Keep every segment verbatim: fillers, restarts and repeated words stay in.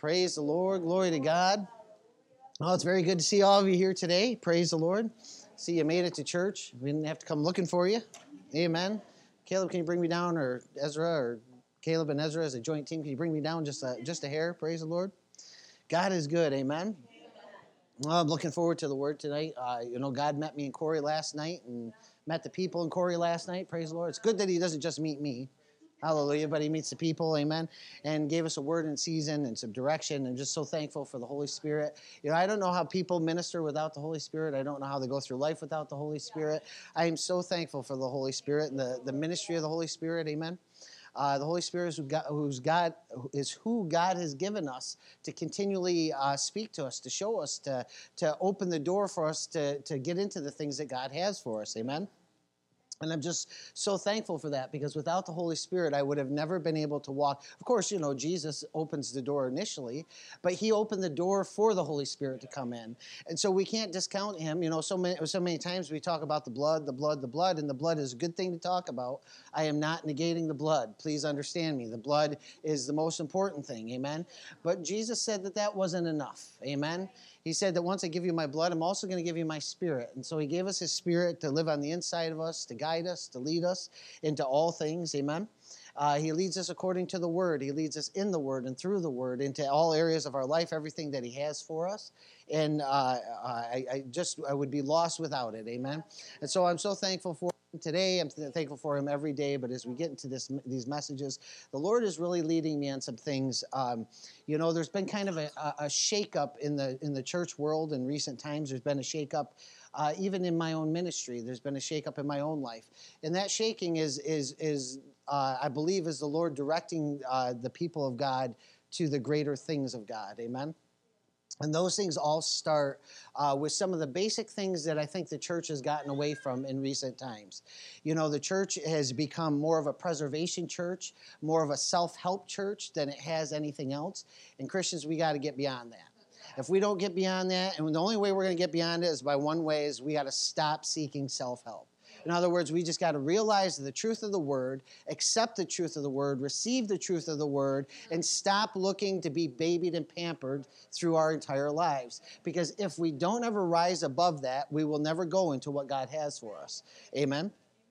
Praise the Lord. Glory to God. Well, it's very good to see all of you here today. Praise the Lord. See, you made it to church. We didn't have to come looking for you. Amen. Caleb, can you bring me down, or Ezra, or Caleb and Ezra as a joint team, can you bring me down just a, just a hair? Praise the Lord. God is good. Amen. Well, I'm looking forward to the word tonight. Uh, you know, God met me in Corey last night and met the people in Corey last night. Praise the Lord. It's good that he doesn't just meet me. Hallelujah. But he meets the people, amen, and gave us a word in season and some direction, and just so thankful for the Holy Spirit. You know, I don't know how people minister without the Holy Spirit. I don't know how they go through life without the Holy Spirit. I am so thankful for the Holy Spirit and the, the ministry of the Holy Spirit, amen. Uh, the Holy Spirit is who God, who's God, is who God has given us to continually uh, speak to us, to show us, to, to open the door for us to, to get into the things that God has for us, amen. And I'm just so thankful for that, because without the Holy Spirit, I would have never been able to walk. Of course, you know, Jesus opens the door initially, but he opened the door for the Holy Spirit to come in. And so we can't discount him. You know, so many, so many times we talk about the blood, the blood, the blood, and the blood is a good thing to talk about. I am not negating the blood. Please understand me. The blood is the most important thing, amen? But Jesus said that that wasn't enough, amen? He said that once I give you my blood, I'm also going to give you my spirit. And so he gave us his spirit to live on the inside of us, to guide us, to lead us into all things. Amen. Uh, he leads us according to the word. He leads us in the word and through the word into all areas of our life, everything that he has for us. And uh, I, I just, I would be lost without it. Amen. And so I'm so thankful for him today. I'm thankful for him every day. But as we get into this, these messages, the Lord is really leading me on some things. Um, you know, there's been kind of a, a shakeup in the in the church world in recent times. There's been a shakeup. Uh, even in my own ministry, there's been a shakeup in my own life. And that shaking is, is, is uh, I believe, is the Lord directing uh, the people of God to the greater things of God. Amen? And those things all start uh, with some of the basic things that I think the church has gotten away from in recent times. You know, the church has become more of a preservation church, more of a self-help church than it has anything else. And Christians, we got to get beyond that. If we don't get beyond that, and the only way we're going to get beyond it is by one way, is we got to stop seeking self-help. In other words, we just got to realize the truth of the word, accept the truth of the word, receive the truth of the word, and stop looking to be babied and pampered through our entire lives. Because if we don't ever rise above that, we will never go into what God has for us. Amen?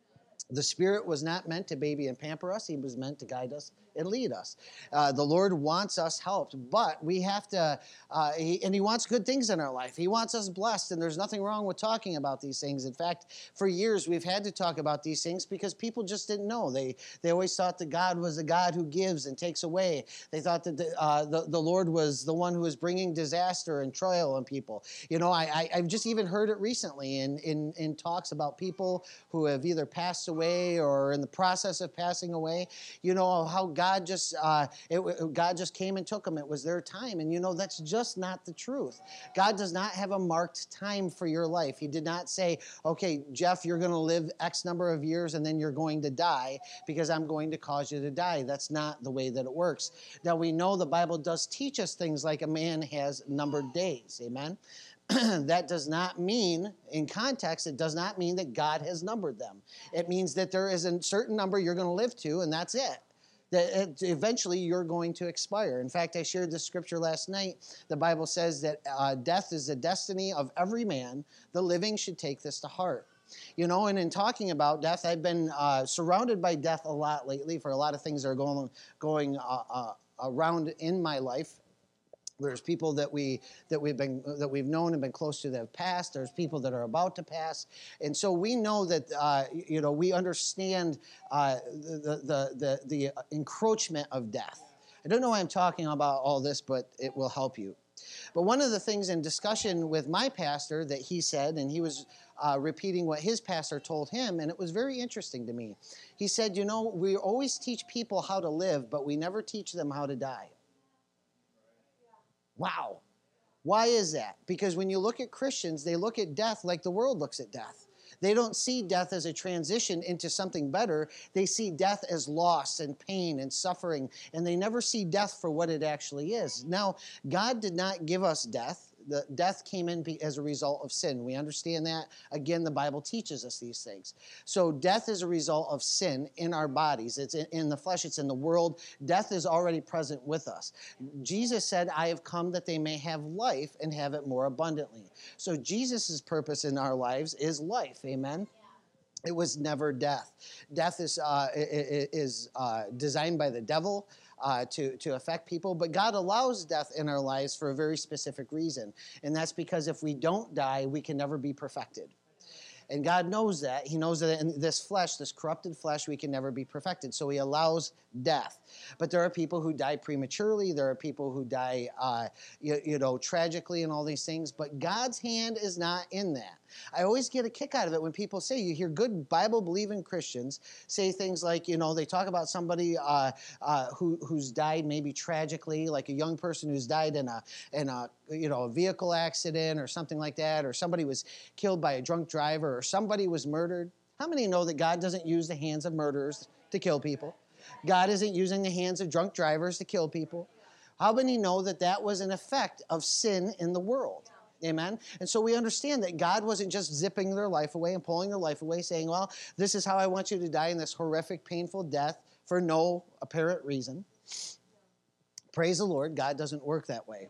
The Spirit was not meant to baby and pamper us. He was meant to guide us and lead us. Uh, the Lord wants us helped, but we have to, uh, he, and he wants good things in our life. He wants us blessed, and there's nothing wrong with talking about these things. In fact, for years we've had to talk about these things because people just didn't know. They they always thought that God was a God who gives and takes away. They thought that the, uh, the, the Lord was the one who was bringing disaster and trial on people. You know, I, I, I've just even heard it recently in, in, in talks about people who have either passed away or in the process of passing away. You know, how God God just uh, it, God just came and took them. It was their time. And you know, that's just not the truth. God does not have a marked time for your life. He did not say, okay, Jeff, you're going to live X number of years and then you're going to die because I'm going to cause you to die. That's not the way that it works. Now, we know the Bible does teach us things like a man has numbered days. Amen? That does not mean, in context, it does not mean that God has numbered them. It means that there is a certain number you're going to live to, and that's it. That eventually you're going to expire. In fact, I shared this scripture last night. The Bible says that uh, death is the destiny of every man. The living should take this to heart. You know, and in talking about death, I've been uh, surrounded by death a lot lately for a lot of things that are going, going uh, uh, around in my life. There's people that we that we've been that we've known and been close to that have passed. There's people that are about to pass, and so we know that uh, you know we understand uh, the, the the the encroachment of death. I don't know why I'm talking about all this, but it will help you. But one of the things in discussion with my pastor that he said, and he was uh, repeating what his pastor told him, and it was very interesting to me. He said, you know, we always teach people how to live, but we never teach them how to die. Wow. Why is that? Because when you look at Christians, they look at death like the world looks at death. They don't see death as a transition into something better. They see death as loss and pain and suffering, and they never see death for what it actually is. Now, God did not give us death. The death came in be, as a result of sin. We understand that. Again, the Bible teaches us these things. So death is a result of sin in our bodies. It's in, in the flesh. It's in the world. Death is already present with us. Jesus said, I have come that they may have life and have it more abundantly. So Jesus' purpose in our lives is life. Amen? It was never death. Death is uh, is uh, designed by the devil uh, to, to affect people, but God allows death in our lives for a very specific reason, and that's because if we don't die, we can never be perfected. And God knows that. He knows that in this flesh, this corrupted flesh, we can never be perfected. So he allows death. But there are people who die prematurely. There are people who die, uh, you, you know, tragically and all these things. But God's hand is not in that. I always get a kick out of it when people say, you hear good Bible-believing Christians say things like, you know, they talk about somebody uh, uh, who, who's died maybe tragically, like a young person who's died in a, in a, you know, a vehicle accident or something like that, or somebody was killed by a drunk driver, or somebody was murdered. How many know that God doesn't use the hands of murderers to kill people? God isn't using the hands of drunk drivers to kill people. How many know that that was an effect of sin in the world? Amen? And so we understand that God wasn't just zipping their life away and pulling their life away, saying, well, this is how I want you to die in this horrific, painful death for no apparent reason. Praise the Lord, God doesn't work that way.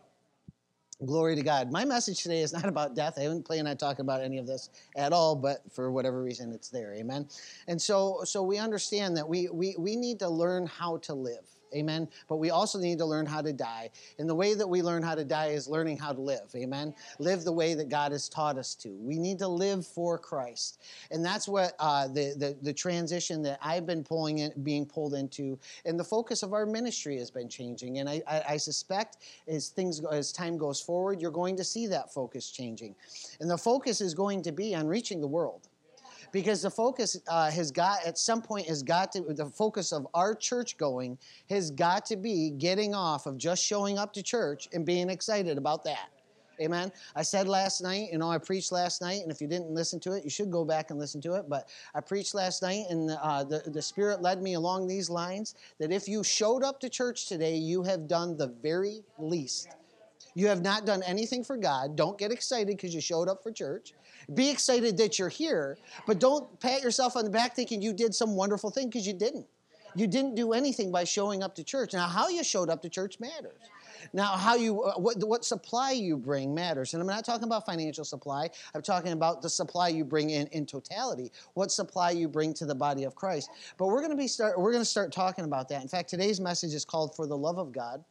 Glory to God. My message today is not about death. I haven't planned on talking about any of this at all, but for whatever reason, it's there. Amen? And so so we understand that we we we need to learn how to live. Amen? But we also need to learn how to die. And the way that we learn how to die is learning how to live. Amen? Live the way that God has taught us to. We need to live for Christ. And that's what uh, the, the, the transition that I've been pulling in, being pulled into, and the focus of our ministry has been changing. And I, I, I suspect as things as time goes forward, you're going to see that focus changing. And the focus is going to be on reaching the world. Because the focus uh, has got, at some point, has got to, the focus of our church going has got to be getting off of just showing up to church and being excited about that. Amen? I said last night, you know, I preached last night, and if you didn't listen to it, you should go back and listen to it, but I preached last night, and uh, the, the Spirit led me along these lines, that if you showed up to church today, you have done the very least. You have not done anything for God. Don't get excited because you showed up for church. Be excited that you're here, but don't pat yourself on the back thinking you did some wonderful thing, because you didn't. You didn't do anything by showing up to church. Now, how you showed up to church matters. Now, how you uh, what, what supply you bring matters. And I'm not talking about financial supply. I'm talking about the supply you bring in in totality. What supply you bring to the body of Christ. But we're going to be start we're going to start talking about that. In fact, today's message is called For the Love of God.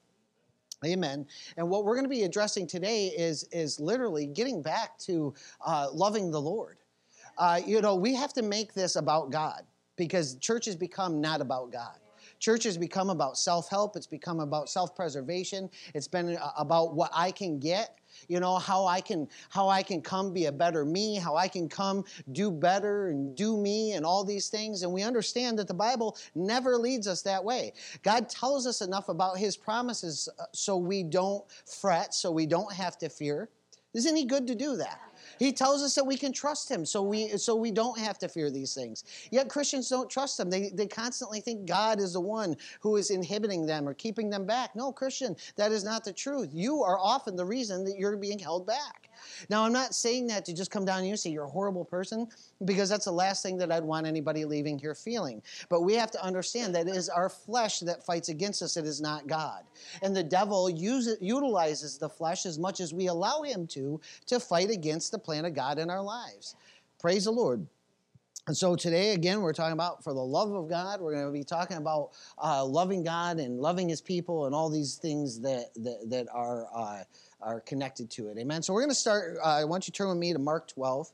Amen. And what we're going to be addressing today is, is literally getting back to uh, loving the Lord. Uh, you know, we have to make this about God, because church has become not about God. Church has become about self-help. It's become about self-preservation. It's been about what I can get, you know, how I can how I can come be a better me, how I can come do better and do me and all these things. And we understand that the Bible never leads us that way. God tells us enough about his promises so we don't fret, so we don't have to fear. Isn't he good to do that? He tells us that we can trust him, so we so we don't have to fear these things. Yet Christians don't trust him. They, they constantly think God is the one who is inhibiting them or keeping them back. No, Christian, that is not the truth. You are often the reason that you're being held back. Now, I'm not saying that to just come down to you and say you're a horrible person, because that's the last thing that I'd want anybody leaving here feeling. But we have to understand that it is our flesh that fights against us. It is not God. And the devil use, utilizes the flesh as much as we allow him to, to fight against the plan of God in our lives. Praise the Lord. And so today, again, we're talking about for the love of God. We're going to be talking about uh, loving God and loving his people and all these things that that, that are uh, are connected to it. Amen. So we're going to start. Uh, I want you to turn with me to Mark twelve.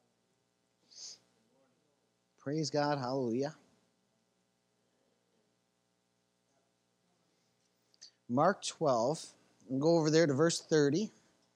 Praise God. Hallelujah. Mark twelve. We'll go over there to verse thirty.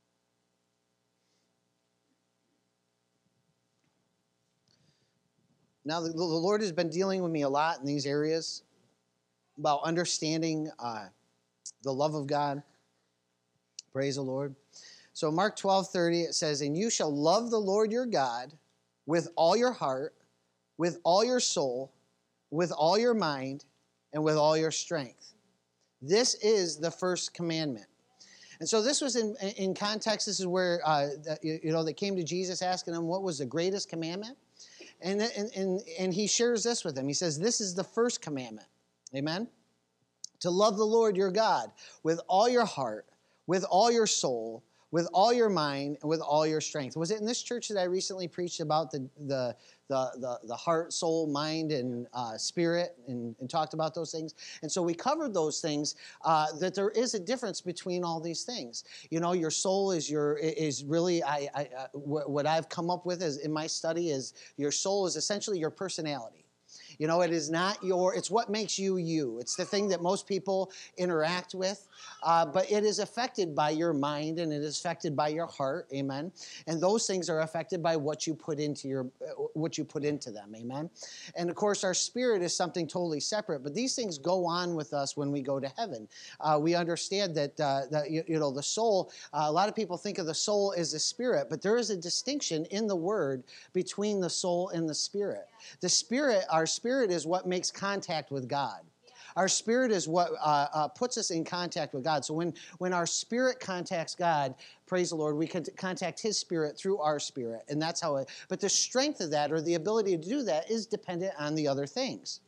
Now, the, the Lord has been dealing with me a lot in these areas about understanding uh, the love of God. Praise the Lord. So Mark twelve thirty, it says, "And you shall love the Lord your God with all your heart, with all your soul, with all your mind, and with all your strength. This is the first commandment." And so this was in in context. This is where uh, the, you know they came to Jesus asking him what was the greatest commandment, and and and and he shares this with them. He says, "This is the first commandment." Amen. To love the Lord your God with all your heart, with all your soul, with all your mind, and with all your strength. Was it in this church that I recently preached about the the the the, the heart, soul, mind, and uh, spirit, and, and talked about those things? And so we covered those things. Uh, that there is a difference between all these things. You know, your soul is your is really I, I, I what I've come up with is in my study is your soul is essentially your personality. You know, it is not your, it's what makes you you. It's the thing that most people interact with, uh, but it is affected by your mind and it is affected by your heart, amen? And those things are affected by what you put into your, what you put into them, amen? And of course, our spirit is something totally separate, but these things go on with us when we go to heaven. Uh, we understand that, uh, that you, you know, the soul, uh, a lot of people think of the soul as the spirit, but there is a distinction in the word between the soul and the spirit. The spirit, our spirit is what makes contact with God. Our spirit is what uh, uh, puts us in contact with God. So when, when our spirit contacts God, praise the Lord, we can contact his spirit through our spirit. And that's how it, but the strength of that or the ability to do that is dependent on the other things.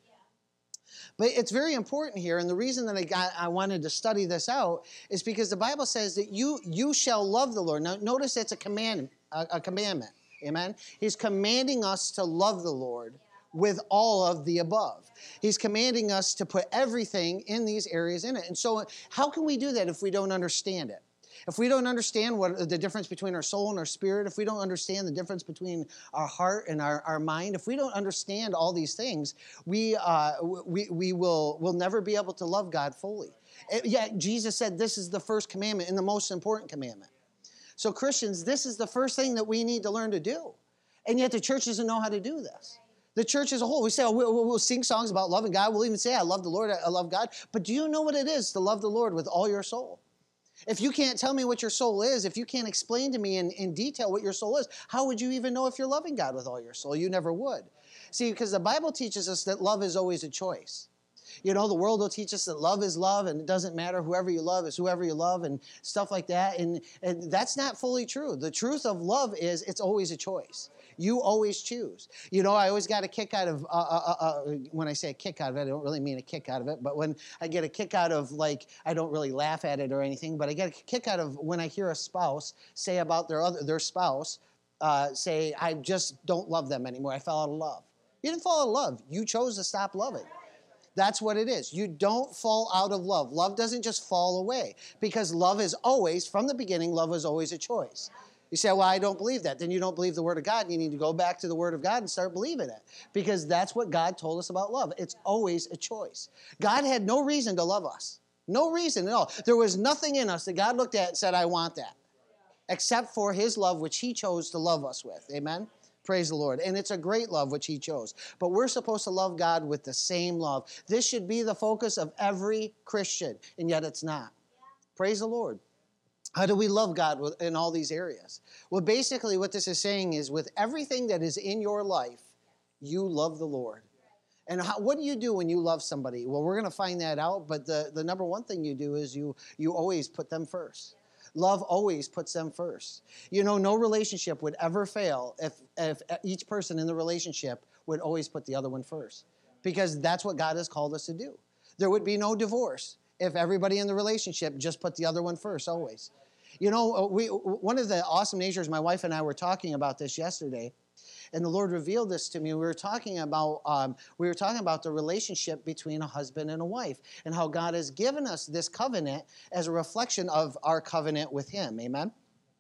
But it's very important here, and the reason that I got I wanted to study this out is because the Bible says that you you shall love the Lord. Now notice it's a command, a, a commandment. Amen. He's commanding us to love the Lord with all of the above. He's commanding us to put everything in these areas in it. And so how can we do that if we don't understand it? If we don't understand what the difference between our soul and our spirit, if we don't understand the difference between our heart and our, our mind, if we don't understand all these things, we uh, we we will will never be able to love God fully. Yet Jesus said this is the first commandment and the most important commandment. So Christians, this is the first thing that we need to learn to do. And yet the church doesn't know how to do this. The church as a whole, we say, oh, we'll, we'll sing songs about loving God. We'll even say, I love the Lord, I love God. But do you know what it is to love the Lord with all your soul? If you can't tell me what your soul is, if you can't explain to me in, in detail what your soul is, how would you even know if you're loving God with all your soul? You never would. See, because the Bible teaches us that love is always a choice. You know, the world will teach us that love is love and it doesn't matter. Whoever you love is whoever you love and stuff like that. And, and that's not fully true. The truth of love is it's always a choice. You always choose. You know, I always got a kick out of, uh, uh, uh, when I say a kick out of it, I don't really mean a kick out of it, but when I get a kick out of, like, I don't really laugh at it or anything, but I get a kick out of when I hear a spouse say about their other their spouse, uh, say, I just don't love them anymore. I fell out of love. You didn't fall out of love. You chose to stop loving. That's what it is. You don't fall out of love. Love doesn't just fall away because love is always, from the beginning, love is always a choice. You say, well, I don't believe that. Then you don't believe the Word of God, and you need to go back to the Word of God and start believing it because that's what God told us about love. It's always a choice. God had no reason to love us. No reason at all. There was nothing in us that God looked at and said, I want that, except for his love, which he chose to love us with. Amen? Praise the Lord. And it's a great love which he chose. But we're supposed to love God with the same love. This should be the focus of every Christian, and yet it's not. Praise the Lord. How do we love God in all these areas? Well, basically what this is saying is with everything that is in your life, you love the Lord. And how, what do you do when you love somebody? Well, we're going to find that out, but the, the number one thing you do is you you always put them first. Love always puts them first. You know, no relationship would ever fail if, if each person in the relationship would always put the other one first. Because that's what God has called us to do. There would be no divorce if everybody in the relationship just put the other one first, always. You know, we one of the awesome natures, my wife and I were talking about this yesterday, and the Lord revealed this to me. We were talking about um, we were talking about the relationship between a husband and a wife, and how God has given us this covenant as a reflection of our covenant with Him. Amen.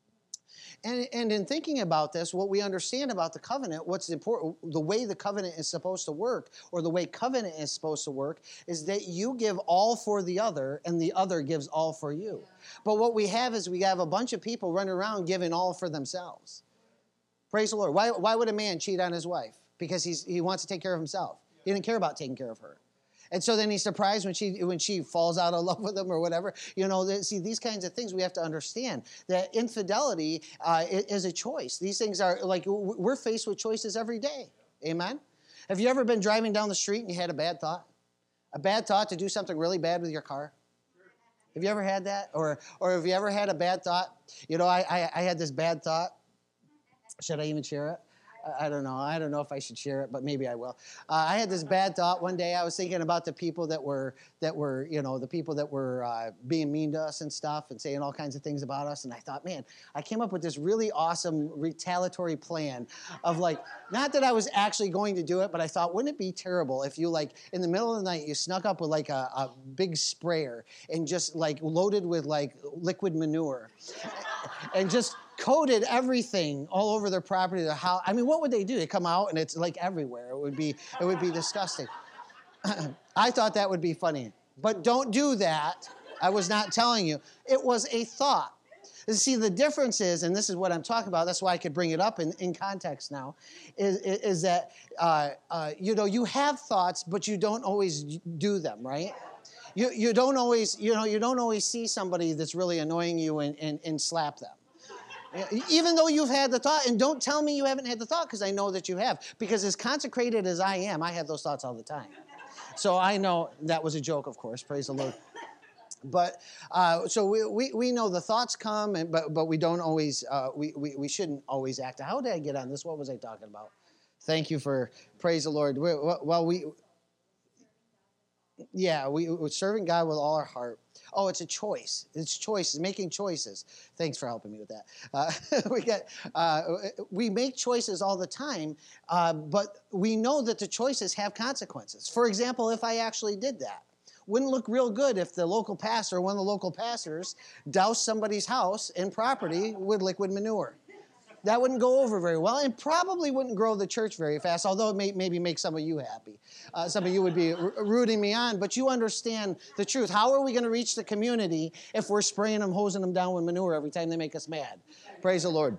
And, and in thinking about this, what we understand about the covenant, what's important, the way the covenant is supposed to work, or the way covenant is supposed to work, is that you give all for the other, and the other gives all for you. But what we have is we have a bunch of people running around giving all for themselves. Praise the Lord. Why, why would a man cheat on his wife? Because he's, he wants to take care of himself. He didn't care about taking care of her. And so then he's surprised when she when she falls out of love with him or whatever. You know, see, these kinds of things we have to understand. That infidelity uh, is a choice. These things are, like, we're faced with choices every day. Amen? Have you ever been driving down the street and you had a bad thought? A bad thought to do something really bad with your car? Have you ever had that? Or or have you ever had a bad thought? You know, I I, I had this bad thought. Should I even share it? I don't know. I don't know if I should share it, but maybe I will. Uh, I had this bad thought one day. I was thinking about the people that were that were, you know, the people that were uh, being mean to us and stuff, and saying all kinds of things about us. And I thought, man, I came up with this really awesome retaliatory plan of like, not that I was actually going to do it, but I thought, wouldn't it be terrible if you like in the middle of the night you snuck up with like a, a big sprayer and just like loaded with like liquid manure, and just coated everything all over their property, their house. I mean, what would they do? They come out and it's like everywhere. It would be, it would be disgusting. I thought that would be funny, but don't do that. I was not telling you. It was a thought. See, the difference is, and this is what I'm talking about, that's why I could bring it up in, in context now, is, is that, uh, uh, you know, you have thoughts, but you don't always do them, right? You, you don't always, you know, you don't always see somebody that's really annoying you and, and, and slap them. Even though you've had the thought, and don't tell me you haven't had the thought, because I know that you have. Because as consecrated as I am, I have those thoughts all the time. So I know that was a joke, of course, praise the Lord. But uh, so we, we we know the thoughts come, and but but we don't always uh, we, we we shouldn't always act. How did I get on this? What was I talking about? Thank you for praise the Lord. We, well, we yeah we we're serving God with all our heart. Oh, it's a choice. It's choices, making choices. Thanks for helping me with that. Uh, we get, uh, we make choices all the time, uh, but we know that the choices have consequences. For example, if I actually did that, wouldn't look real good if the local pastor, or one of the local pastors, doused somebody's house and property with liquid manure. That wouldn't go over very well, and probably wouldn't grow the church very fast, although it may maybe make some of you happy. Uh, some of you would be r- rooting me on, but you understand the truth. How are we going to reach the community if we're spraying them, hosing them down with manure every time they make us mad? Praise the Lord.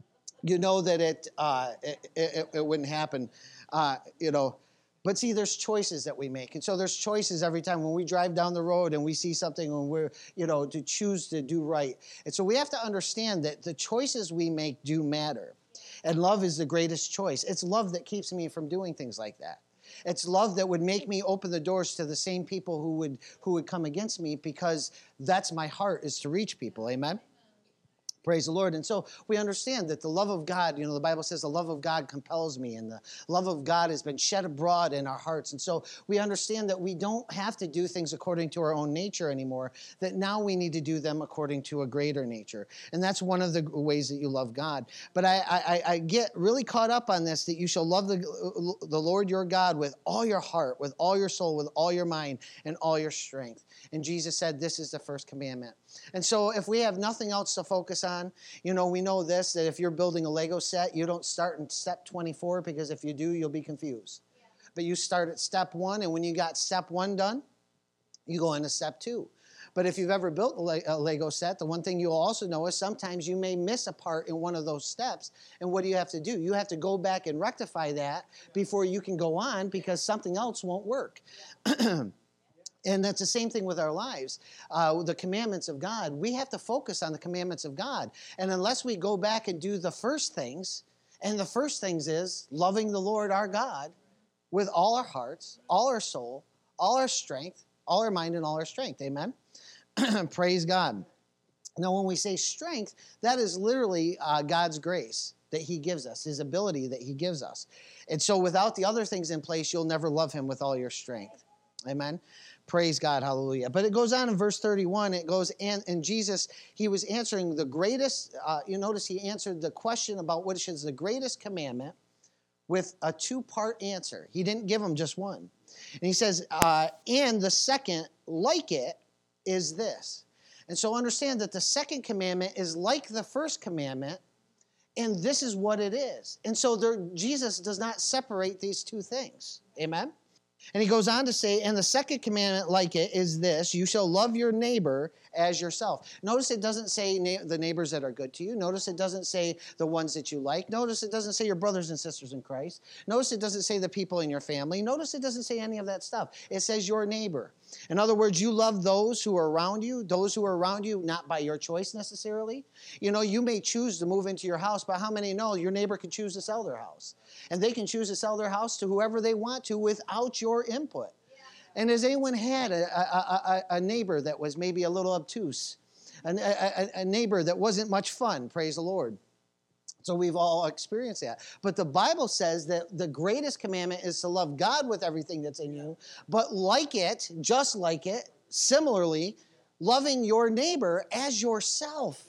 You know that it uh, it, it, it wouldn't happen, uh, you know. But see, there's choices that we make. And so there's choices every time when we drive down the road and we see something and we're, you know, to choose to do right. And so we have to understand that the choices we make do matter. And love is the greatest choice. It's love that keeps me from doing things like that. It's love that would make me open the doors to the same people who would who would come against me, because that's my heart, is to reach people. Amen? Praise the Lord. And so we understand that the love of God, you know, the Bible says the love of God compels me, and the love of God has been shed abroad in our hearts. And so we understand that we don't have to do things according to our own nature anymore, that now we need to do them according to a greater nature. And that's one of the ways that you love God. But I, I, I get really caught up on this, that you shall love the, the Lord your God with all your heart, with all your soul, with all your mind, and all your strength. And Jesus said, this is the first commandment. And so if we have nothing else to focus on, you know, we know this, that if you're building a Lego set, you don't start in step twenty-four, because if you do, you'll be confused. But you start at step one, and when you got step one done, you go into step two. But if you've ever built a Lego set, the one thing you'll also know is sometimes you may miss a part in one of those steps. And what do you have to do? You have to go back and rectify that before you can go on, because something else won't work. And that's the same thing with our lives. Uh, the commandments of God, we have to focus on the commandments of God. And unless we go back and do the first things, and the first things is loving the Lord our God with all our hearts, all our soul, all our strength, all our mind, and all our strength. Amen? Praise God. Now, when we say strength, that is literally uh, God's grace that he gives us, his ability that he gives us. And so without the other things in place, you'll never love him with all your strength. Amen? Praise God, hallelujah. But it goes on in verse thirty-one, it goes, and, and Jesus, he was answering the greatest, uh, you notice he answered the question about which is the greatest commandment with a two-part answer. He didn't give them just one. And he says, uh, and the second, like it, is this. And so understand that the second commandment is like the first commandment, and this is what it is. And so there, Jesus does not separate these two things. Amen? And he goes on to say, and the second commandment like it is this, you shall love your neighbor as yourself. Notice it doesn't say na- the neighbors that are good to you. Notice it doesn't say the ones that you like. Notice it doesn't say your brothers and sisters in Christ. Notice it doesn't say the people in your family. Notice it doesn't say any of that stuff. It says your neighbor. In other words, you love those who are around you, those who are around you, not by your choice necessarily. You know, you may choose to move into your house, but how many know your neighbor can choose to sell their house? And they can choose to sell their house to whoever they want to without your input. And has anyone had a, a, a, a neighbor that was maybe a little obtuse? A, a, a neighbor that wasn't much fun, praise the Lord. So we've all experienced that. But the Bible says that the greatest commandment is to love God with everything that's in you, but like it, just like it, similarly, loving your neighbor as yourself.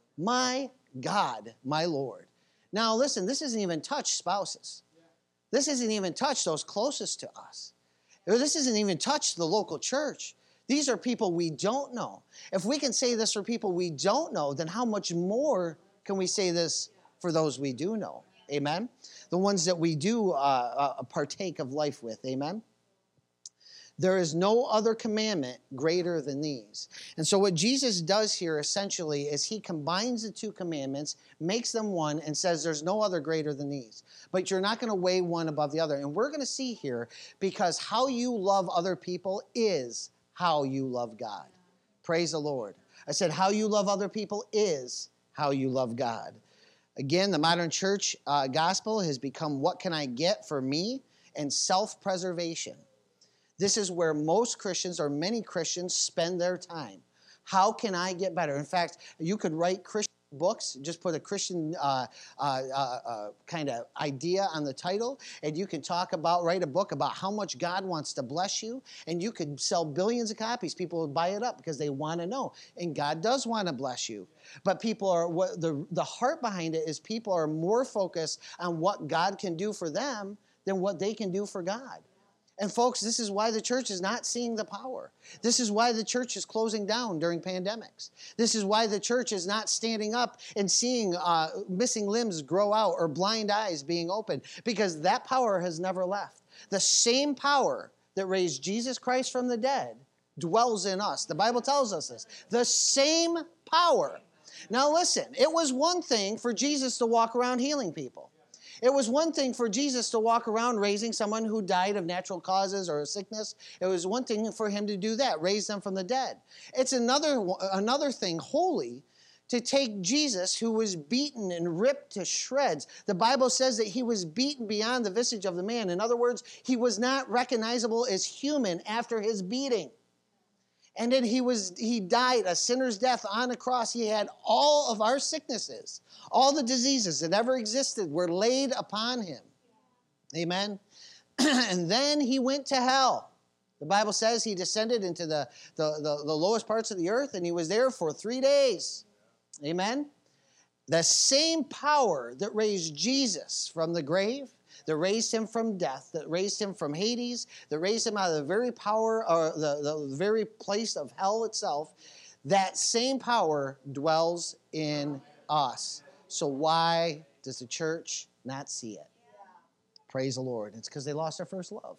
My God, my Lord. Now listen, this doesn't even touch spouses. This doesn't even touch those closest to us. This doesn't even touch the local church. These are people we don't know. If we can say this for people we don't know, then how much more can we say this for those we do know? Amen? The ones that we do uh, uh, partake of life with. Amen? There is no other commandment greater than these. And so what Jesus does here essentially is he combines the two commandments, makes them one, and says there's no other greater than these. But you're not going to weigh one above the other. And we're going to see here, because how you love other people is how you love God. Praise the Lord. I said how you love other people is how you love God. Again, the modern church uh, gospel has become what can I get for me and self-preservation. This is where most Christians or many Christians spend their time. How can I get better? In fact, you could write Christian books, just put a Christian uh, uh, uh, uh, kind of idea on the title, and you can talk about, write a book about how much God wants to bless you, and you could sell billions of copies. People would buy it up because they want to know, and God does want to bless you. But people are, what the, the heart behind it is people are more focused on what God can do for them than what they can do for God. And folks, this is why the church is not seeing the power. This is why the church is closing down during pandemics. This is why the church is not standing up and seeing uh, missing limbs grow out or blind eyes being opened, because that power has never left. The same power that raised Jesus Christ from the dead dwells in us. The Bible tells us this. The same power. Now listen, it was one thing for Jesus to walk around healing people. It was one thing for Jesus to walk around raising someone who died of natural causes or a sickness. It was one thing for him to do that, raise them from the dead. It's another, another thing, wholly, to take Jesus, who was beaten and ripped to shreds. The Bible says that he was beaten beyond the visage of the man. In other words, he was not recognizable as human after his beating. And then he was he died a sinner's death on a cross. He had all of our sicknesses, all the diseases that ever existed were laid upon him. Amen. And then he went to hell. The Bible says he descended into the, the, the, the lowest parts of the earth, and he was there for three days. Amen. The same power that raised Jesus from the grave, that raised him from death, that raised him from Hades, that raised him out of the very power, or the, the very place of hell itself, that same power dwells in us. So why does the church not see it? Praise the Lord. It's because they lost their first love.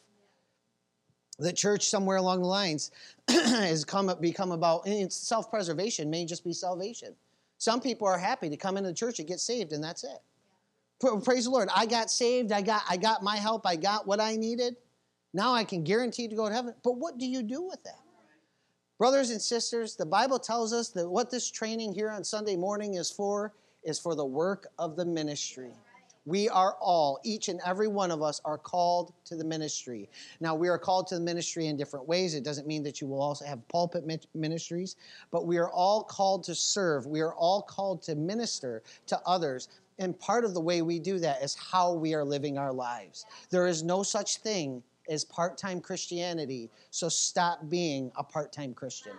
The church, somewhere along the lines, has come become about, and self-preservation may just be salvation. Some people are happy to come into the church and get saved, and that's it. Praise the Lord. I got saved. I got, I got my help. I got what I needed. Now I can guarantee to go to heaven. But what do you do with that? Brothers and sisters, the Bible tells us that what this training here on Sunday morning is for is for the work of the ministry. We are all, each and every one of us are called to the ministry. Now, we are called to the ministry in different ways. It doesn't mean that you will also have pulpit ministries, but we are all called to serve. We are all called to minister to others. And part of the way we do that is how we are living our lives. There is no such thing as part-time Christianity, so stop being a part-time Christian.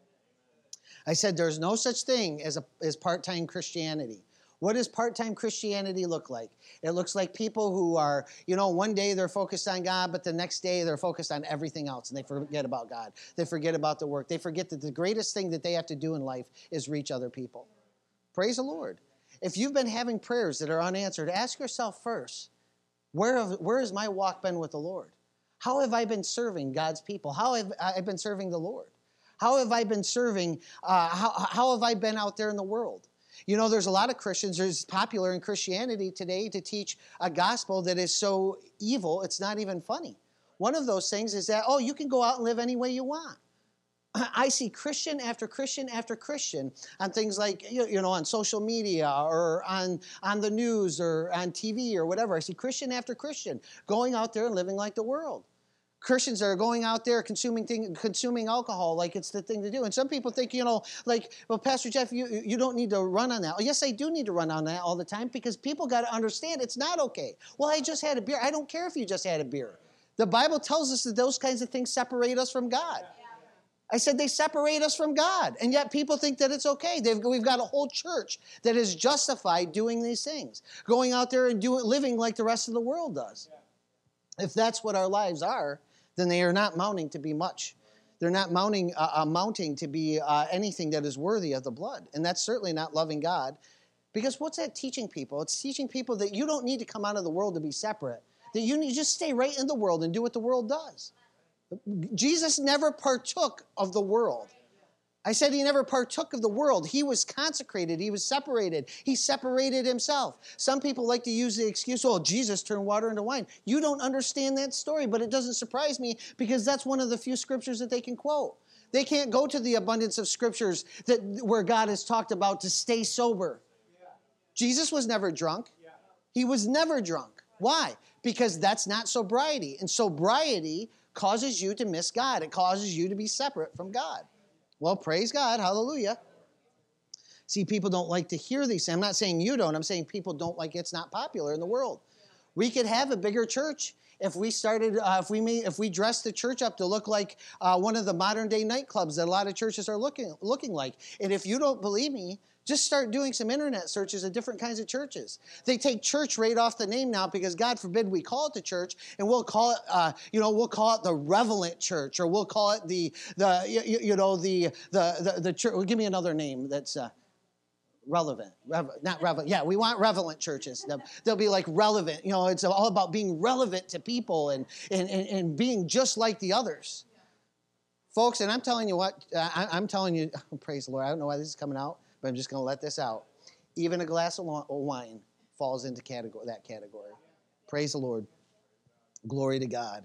I said there's no such thing as, a, as part-time Christianity. What does part-time Christianity look like? It looks like people who are, you know, one day they're focused on God, but the next day they're focused on everything else, and they forget about God. They forget about the work. They forget that the greatest thing that they have to do in life is reach other people. Praise the Lord. If you've been having prayers that are unanswered, ask yourself first, where, have, where has my walk been with the Lord? How have I been serving God's people? How have I been serving the Lord? How have I been serving, uh, how, how have I been out there in the world? You know, there's a lot of Christians, it's popular in Christianity today to teach a gospel that is so evil, it's not even funny. One of those things is that, oh, you can go out and live any way you want. I see Christian after Christian after Christian on things like, you know, on social media or on, on the news or on T V or whatever. I see Christian after Christian going out there and living like the world. Christians that are going out there consuming thing, consuming alcohol like it's the thing to do. And some people think, you know, like, well, Pastor Jeff, you, you don't need to run on that. Oh, yes, I do need to run on that all the time because people got to understand it's not okay. Well, I just had a beer. I don't care if you just had a beer. The Bible tells us that those kinds of things separate us from God. I said they separate us from God, and yet people think that it's okay. They've, we've got a whole church that is justified doing these things, going out there and doing, living like the rest of the world does. If that's what our lives are, then they are not mounting to be much. They're not mounting, uh, amounting to be uh, anything that is worthy of the blood. And that's certainly not loving God. Because what's that teaching people? It's teaching people that you don't need to come out of the world to be separate. That you need to just stay right in the world and do what the world does. Jesus never partook of the world. I said he never partook of the world. He was consecrated. He was separated. He separated himself. Some people like to use the excuse, oh, Jesus turned water into wine. You don't understand that story, but it doesn't surprise me because that's one of the few scriptures that they can quote. They can't go to the abundance of scriptures that where God has talked about to stay sober. Jesus was never drunk. He was never drunk. Why? Because that's not sobriety. And sobriety causes you to miss God. It causes you to be separate from God. Well, praise God. Hallelujah. See, people don't like to hear these. I'm not saying you don't. I'm saying people don't like it's not popular in the world. We could have a bigger church if we started, uh, if we made, if we dressed the church up to look like uh, one of the modern day nightclubs that a lot of churches are looking looking like. And if you don't believe me, just start doing some internet searches of different kinds of churches. They take church right off the name now because God forbid we call it the church, and we'll call it, uh, you know, we'll call it the Relevant Church, or we'll call it the the you, you know the the the, the church. Well, give me another name that's uh, relevant, Rev, not relevant. Yeah, we want relevant churches. They'll, they'll be like relevant. You know, it's all about being relevant to people and and and, and being just like the others, folks. And I'm telling you what, I, I'm telling you, praise the Lord. I don't know why this is coming out, but I'm just going to let this out. Even a glass of wine falls into category, that category. Praise the Lord. Glory to God.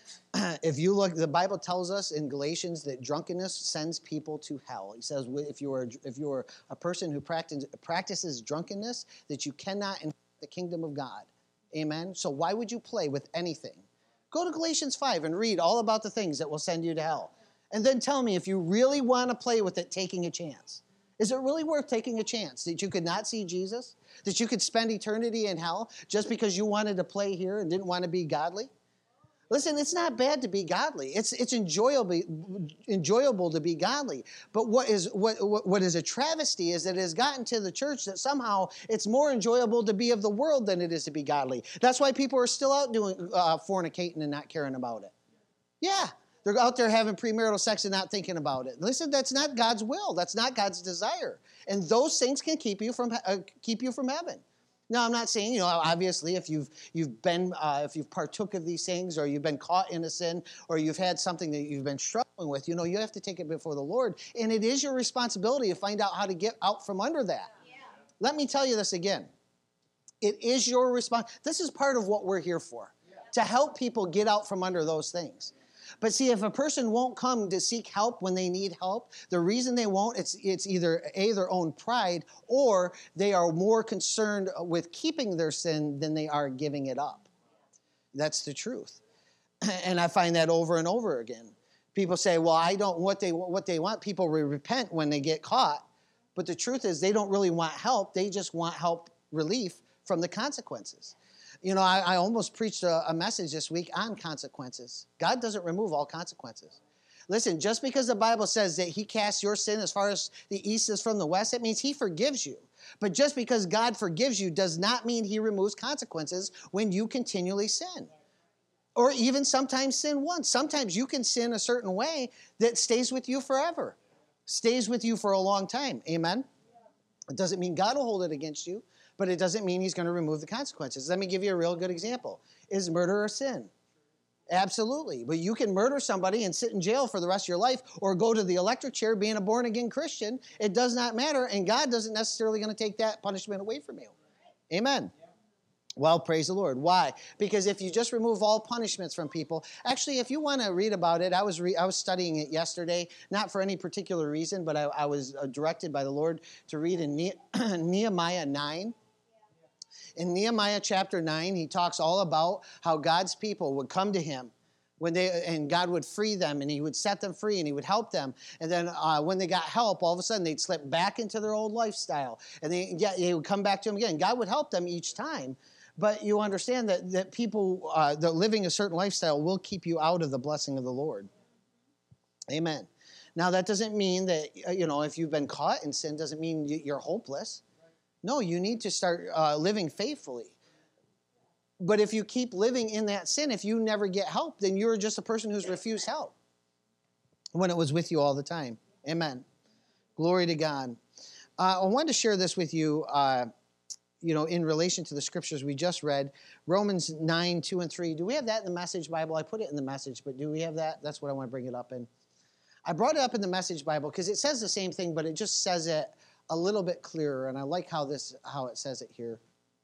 If you look, the Bible tells us in Galatians that drunkenness sends people to hell. He says if you are if you are a person who practice, practices drunkenness, that you cannot inherit the kingdom of God. Amen? So why would you play with anything? Go to Galatians five and read all about the things that will send you to hell. And then tell me if you really want to play with it, taking a chance. Is it really worth taking a chance that you could not see Jesus? That you could spend eternity in hell just because you wanted to play here and didn't want to be godly? Listen, it's not bad to be godly. It's it's enjoyable enjoyable to be godly. But what is what what, what is a travesty is that it has gotten to the church that somehow it's more enjoyable to be of the world than it is to be godly. That's why people are still out doing uh, fornicating and not caring about it. Yeah. They're out there having premarital sex and not thinking about it. Listen, that's not God's will. That's not God's desire. And those things can keep you from uh, keep you from heaven. Now, I'm not saying, you know, obviously, if you've you've been uh, if you've partook of these things, or you've been caught in a sin, or you've had something that you've been struggling with, you know, you have to take it before the Lord, and it is your responsibility to find out how to get out from under that. Yeah. Let me tell you this again. It is your response. This is part of what we're here for, yeah. To help people get out from under those things. But see, if a person won't come to seek help when they need help, the reason they won't, it's it's either A, their own pride, or they are more concerned with keeping their sin than they are giving it up. That's the truth. And I find that over and over again. People say, well, I don't, what they, what they want, people repent when they get caught. But the truth is they don't really want help. They just want help, relief from the consequences. You know, I, I almost preached a, a message this week on consequences. God doesn't remove all consequences. Listen, just because the Bible says that he casts your sin as far as the east is from the west, it means he forgives you. But just because God forgives you does not mean he removes consequences when you continually sin. Or even sometimes sin once. Sometimes you can sin a certain way that stays with you forever. Stays with you for a long time. Amen? It doesn't mean God will hold it against you. But it doesn't mean he's going to remove the consequences. Let me give you a real good example. Is murder a sin? Absolutely. But you can murder somebody and sit in jail for the rest of your life, or go to the electric chair being a born-again Christian. It does not matter, and God doesn't necessarily going to take that punishment away from you. Amen. Well, praise the Lord. Why? Because if you just remove all punishments from people, actually, if you want to read about it, I was re- I was studying it yesterday, not for any particular reason, but I, I was directed by the Lord to read in ne- Nehemiah nine. In Nehemiah chapter nine, he talks all about how God's people would come to him When they and God would free them, and he would set them free, and he would help them. And then uh, when they got help, all of a sudden they'd slip back into their old lifestyle, and they yeah, they would come back to him again. God would help them each time, but you understand that that people uh, that living a certain lifestyle will keep you out of the blessing of the Lord. Amen. Now that doesn't mean that uh, you know if you've been caught in sin doesn't mean you're hopeless. No, you need to start uh, living faithfully. But if you keep living in that sin, if you never get help, then you're just a person who's refused help when it was with you all the time. Amen. Glory to God. Uh, I wanted to share this with you, uh, you know, in relation to the scriptures we just read. Romans nine, two and three. Do we have that in the Message Bible? I put it in the Message, but do we have that? That's what I want to bring it up in. I brought it up in the Message Bible because it says the same thing, but it just says it a little bit clearer, and I like how this how it says it here.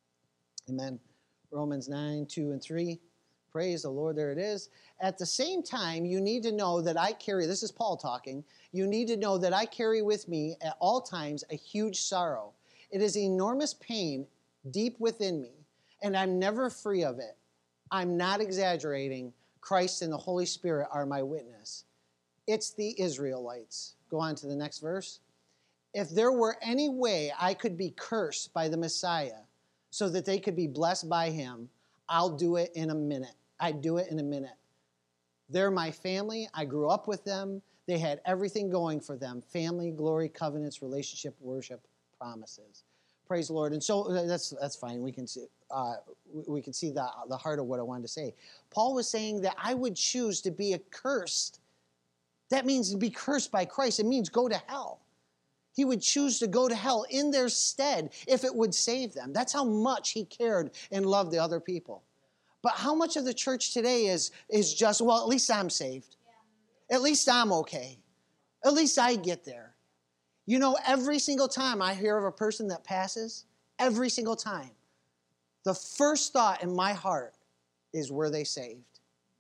Amen. Romans nine, two and three. Praise the Lord, there it is. At the same time, you need to know that I carry, this is Paul talking, you need to know that I carry with me at all times a huge sorrow. It is enormous pain deep within me, and I'm never free of it. I'm not exaggerating. Christ and the Holy Spirit are my witness. It's the Israelites. Go on to the next verse. If there were any way I could be cursed by the Messiah, so that they could be blessed by him, I'll do it in a minute. I'd do it in a minute. They're my family. I grew up with them. They had everything going for them. Family, glory, covenants, relationship, worship, promises. Praise the Lord. And so that's that's fine. We can see uh, we can see the, the heart of what I wanted to say. Paul was saying that I would choose to be accursed. That means to be cursed by Christ. It means go to hell. He would choose to go to hell in their stead if it would save them. That's how much he cared and loved the other people. But how much of the church today is, is just, well, at least I'm saved. Yeah. At least I'm okay. At least I get there. You know, every single time I hear of a person that passes, every single time, the first thought in my heart is, were they saved?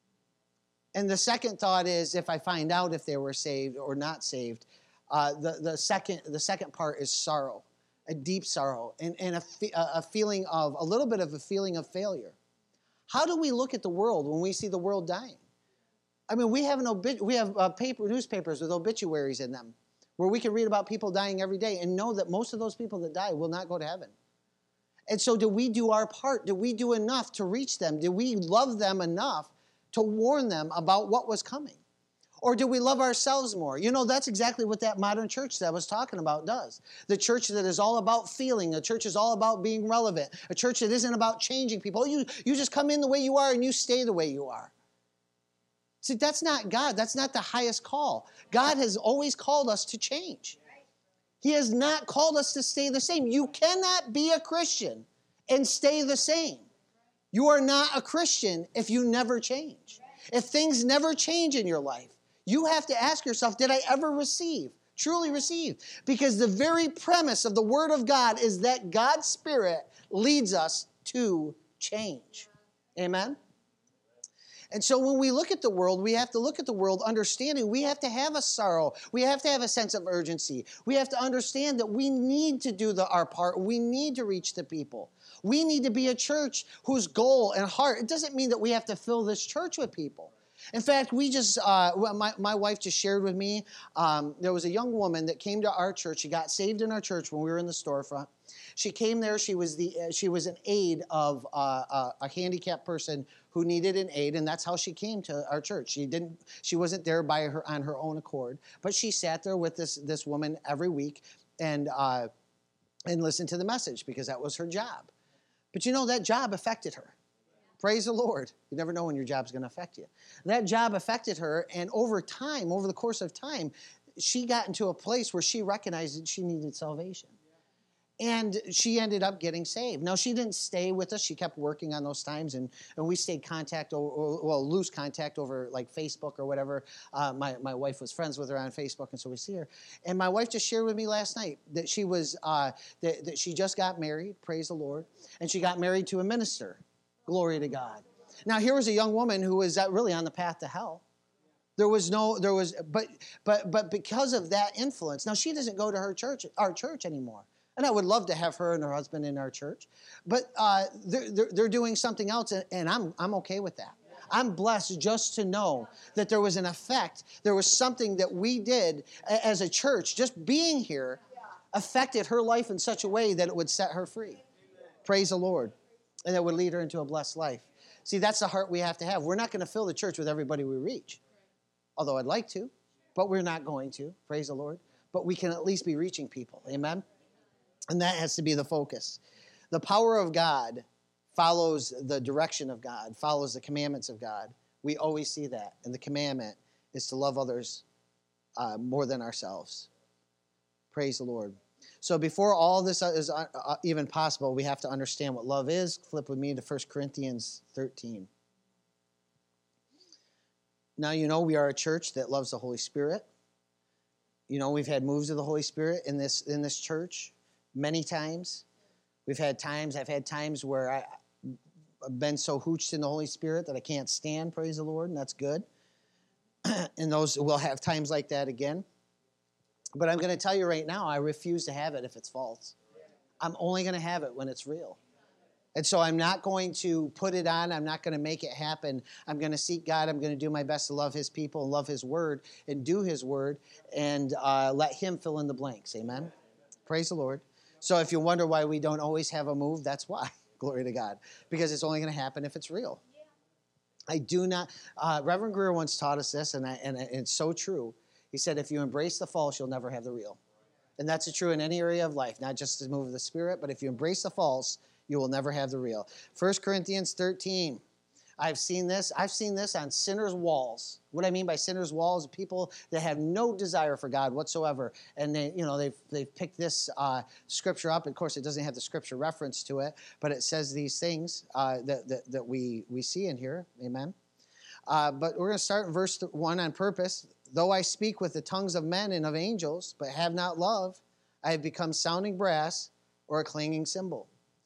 And the second thought is, if I find out if they were saved or not saved. Uh, the, the, second, the second part is sorrow, a deep sorrow, and, and a, fe- a feeling of, a little bit of a feeling of failure. How do we look at the world when we see the world dying? I mean, we have, an obit- we have uh, paper, newspapers with obituaries in them where we can read about people dying every day and know that most of those people that die will not go to heaven. And so do we do our part? Do we do enough to reach them? Do we love them enough to warn them about what was coming? Or do we love ourselves more? You know, that's exactly what that modern church that I was talking about does. The church that is all about feeling. A church is all about being relevant. A church that isn't about changing people. You, you just come in the way you are and you stay the way you are. See, that's not God. That's not the highest call. God has always called us to change. He has not called us to stay the same. You cannot be a Christian and stay the same. You are not a Christian if you never change. If things never change in your life, you have to ask yourself, did I ever receive, truly receive? Because the very premise of the Word of God is that God's Spirit leads us to change. Amen? And so when we look at the world, we have to look at the world understanding we have to have a sorrow. We have to have a sense of urgency. We have to understand that we need to do the, our part. We need to reach the people. We need to be a church whose goal and heart, it doesn't mean that we have to fill this church with people. In fact, we just, uh, my, my wife just shared with me, um, there was a young woman that came to our church. She got saved in our church when we were in the storefront. She came there. She was the uh, she was an aide of uh, a, a handicapped person who needed an aide, and that's how she came to our church. She didn't. She wasn't there by her on her own accord, but she sat there with this this woman every week and uh, and listened to the message because that was her job. But you know, that job affected her. Praise the Lord. You never know when your job's going to affect you. That job affected her, and over time, over the course of time, she got into a place where she recognized that she needed salvation. And she ended up getting saved. Now, she didn't stay with us. She kept working on those times, and, and we stayed contact, or, or, well, loose contact over like Facebook or whatever. Uh, my, my wife was friends with her on Facebook, and so we see her. And my wife just shared with me last night that she was uh, that, that she just got married, praise the Lord, and she got married to a minister. Glory to God. Now, here was a young woman who was really on the path to hell. There was no, there was, but but but because of that influence, now she doesn't go to her church, our church anymore. And I would love to have her and her husband in our church, but uh, they're, they're, they're doing something else, and I'm I'm okay with that. I'm blessed just to know that there was an effect. There was something that we did as a church, just being here, affected her life in such a way that it would set her free. Praise the Lord. And that would lead her into a blessed life. See, that's the heart we have to have. We're not going to fill the church with everybody we reach. Although I'd like to, but we're not going to. Praise the Lord. But we can at least be reaching people. Amen? And that has to be the focus. The power of God follows the direction of God, follows the commandments of God. We always see that. And the commandment is to love others uh, more than ourselves. Praise the Lord. So before all this is uh, uh, even possible, we have to understand what love is. Flip with me to First Corinthians thirteen. Now, you know we are a church that loves the Holy Spirit. You know, we've had moves of the Holy Spirit in this in this church many times. We've had times, I've had times where I, I've been so hooched in the Holy Spirit that I can't stand, praise the Lord, and that's good. And those, we'll have times like that again. But I'm going to tell you right now, I refuse to have it if it's false. I'm only going to have it when it's real. And so I'm not going to put it on. I'm not going to make it happen. I'm going to seek God. I'm going to do my best to love his people and love his word and do his word and uh, let him fill in the blanks. Amen? Praise the Lord. So if you wonder why we don't always have a move, that's why. Glory to God. Because it's only going to happen if it's real. I do not, uh, Reverend Greer once taught us this, and, I, and it's so true. He said, if you embrace the false, you'll never have the real. And that's true in any area of life, not just the move of the Spirit, but if you embrace the false, you will never have the real. First Corinthians thirteen. I've seen this. I've seen this on sinners' walls. What I mean by sinners' walls, people that have no desire for God whatsoever. And they, you know, they've they've picked this uh, scripture up. Of course, it doesn't have the scripture reference to it, but it says these things uh, that, that that we we see in here. Amen. Uh, but we're going to start in verse one on purpose. Though I speak with the tongues of men and of angels, but have not love, I have become sounding brass or a clanging cymbal.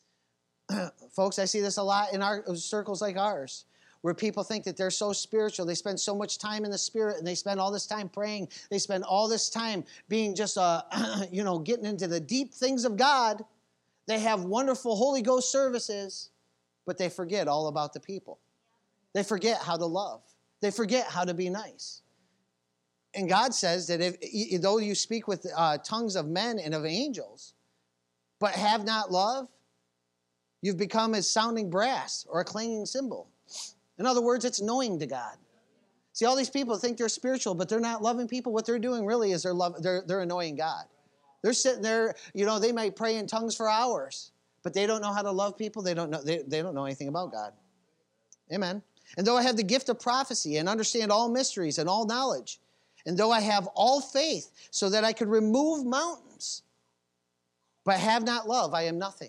Folks, I see this a lot in our circles like ours, where people think that they're so spiritual. They spend so much time in the Spirit, and they spend all this time praying. They spend all this time being just, uh, you know, getting into the deep things of God. They have wonderful Holy Ghost services, but they forget all about the people. They forget how to love. They forget how to be nice. And God says that if, though you speak with uh, tongues of men and of angels, but have not love, you've become as sounding brass or a clanging cymbal. In other words, it's annoying to God. See, all these people think they're spiritual, but they're not loving people. What they're doing really is they're, love, they're, they're annoying God. They're sitting there, you know, they might pray in tongues for hours, but they don't know how to love people. They don't know, they, they don't know anything about God. Amen. And though I have the gift of prophecy and understand all mysteries and all knowledge, and though I have all faith so that I could remove mountains, but have not love, I am nothing.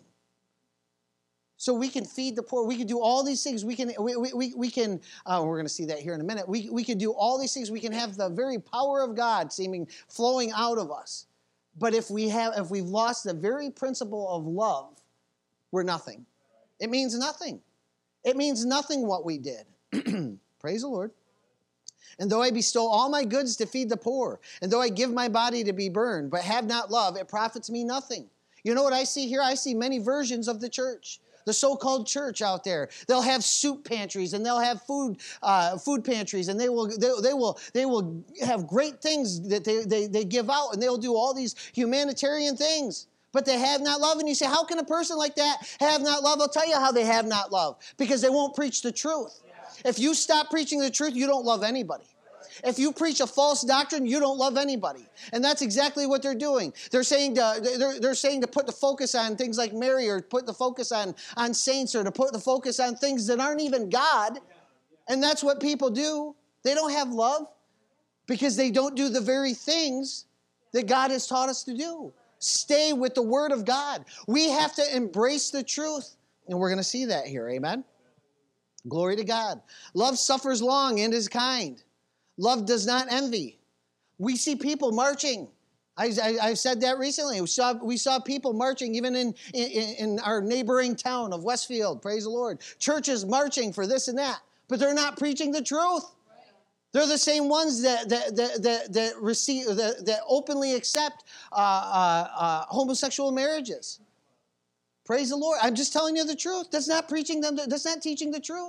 So we can feed the poor. We can do all these things. We can, we, we, we can uh, we're going to see that here in a minute. We, we can do all these things. We can have the very power of God seeming flowing out of us. But if, we have, if we've lost the very principle of love, we're nothing. It means nothing. It means nothing what we did. Praise the Lord. And though I bestow all my goods to feed the poor, and though I give my body to be burned, but have not love, it profits me nothing. You know what I see here? I see many versions of the church, the so-called church out there. They'll have soup pantries, and they'll have food uh, food pantries, and they will they, they will they will have great things that they, they they give out, and they'll do all these humanitarian things. But they have not love, and you say, how can a person like that have not love? I'll tell you how they have not love, because they won't preach the truth. If you stop preaching the truth, you don't love anybody. If you preach a false doctrine, you don't love anybody. And that's exactly what they're doing. They're saying to, they're, they're saying to put the focus on things like Mary, or put the focus on, on saints, or to put the focus on things that aren't even God. And that's what people do. They don't have love because they don't do the very things that God has taught us to do. Stay with the Word of God. We have to embrace the truth. And we're going to see that here. Amen? Glory to God. Love suffers long and is kind. Love does not envy. We see people marching. I, I, I said that recently. We saw, we saw people marching even in, in, in our neighboring town of Westfield. Praise the Lord. Churches marching for this and that. But they're not preaching the truth. They're the same ones that that that that, that receive that, that openly accept uh, uh, uh, homosexual marriages. Praise the Lord. I'm just telling you the truth. That's not preaching them. That's not teaching the truth.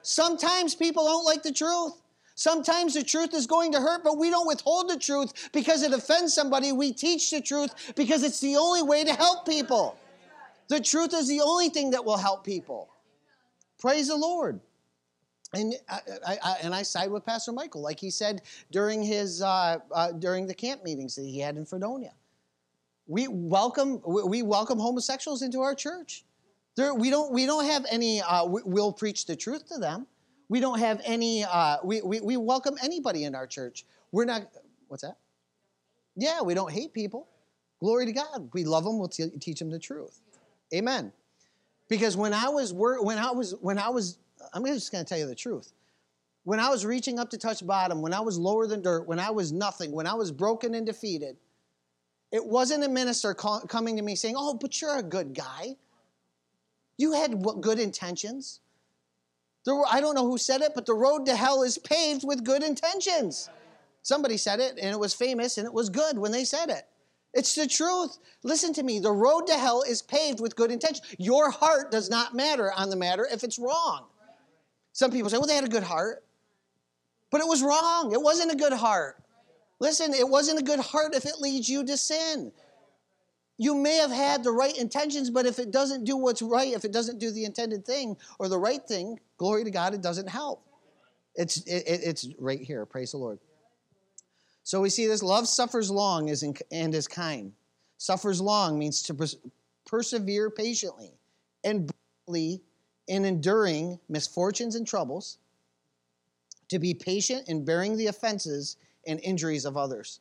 Sometimes people don't like the truth. Sometimes the truth is going to hurt, but we don't withhold the truth because it offends somebody. We teach the truth because it's the only way to help people. The truth is the only thing that will help people. Praise the Lord. And I, I, I, and I side with Pastor Michael, like he said during his uh, uh, during the camp meetings that he had in Fredonia. We welcome we welcome homosexuals into our church. There, we don't we don't have any. Uh, we, we'll preach the truth to them. We don't have any. Uh, we, we we welcome anybody in our church. We're not. What's that? Yeah, we don't hate people. Glory to God. We love them. We'll t- teach them the truth. Amen. Because when I was when I was when I was I'm just going to tell you the truth. When I was reaching up to touch bottom, when I was lower than dirt, when I was nothing, when I was broken and defeated, it wasn't a minister call, coming to me saying, "Oh, but you're a good guy. You had good intentions." There were, I don't know who said it, but the road to hell is paved with good intentions. Somebody said it, and it was famous, and it was good when they said it. It's the truth. Listen to me. The road to hell is paved with good intentions. Your heart does not matter on the matter if it's wrong. Some people say, well, they had a good heart. But it was wrong. It wasn't a good heart. Listen, it wasn't a good heart if it leads you to sin. You may have had the right intentions, but if it doesn't do what's right, if it doesn't do the intended thing or the right thing, glory to God, it doesn't help. It's it, it's right here. Praise the Lord. So we see this. Love suffers long and is kind. Suffers long means to pers- persevere patiently and bravely in enduring misfortunes and troubles, to be patient in bearing the offenses and injuries of others,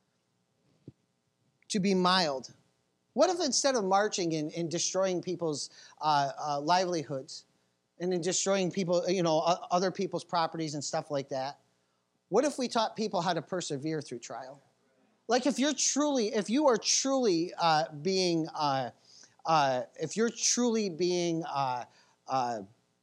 to be mild. What if instead of marching and, and destroying people's uh, uh, livelihoods and in destroying people, you know, uh, other people's properties and stuff like that, what if we taught people how to persevere through trial? Like if you're truly, if you are truly uh, being, uh, uh, if you're truly being uh, uh,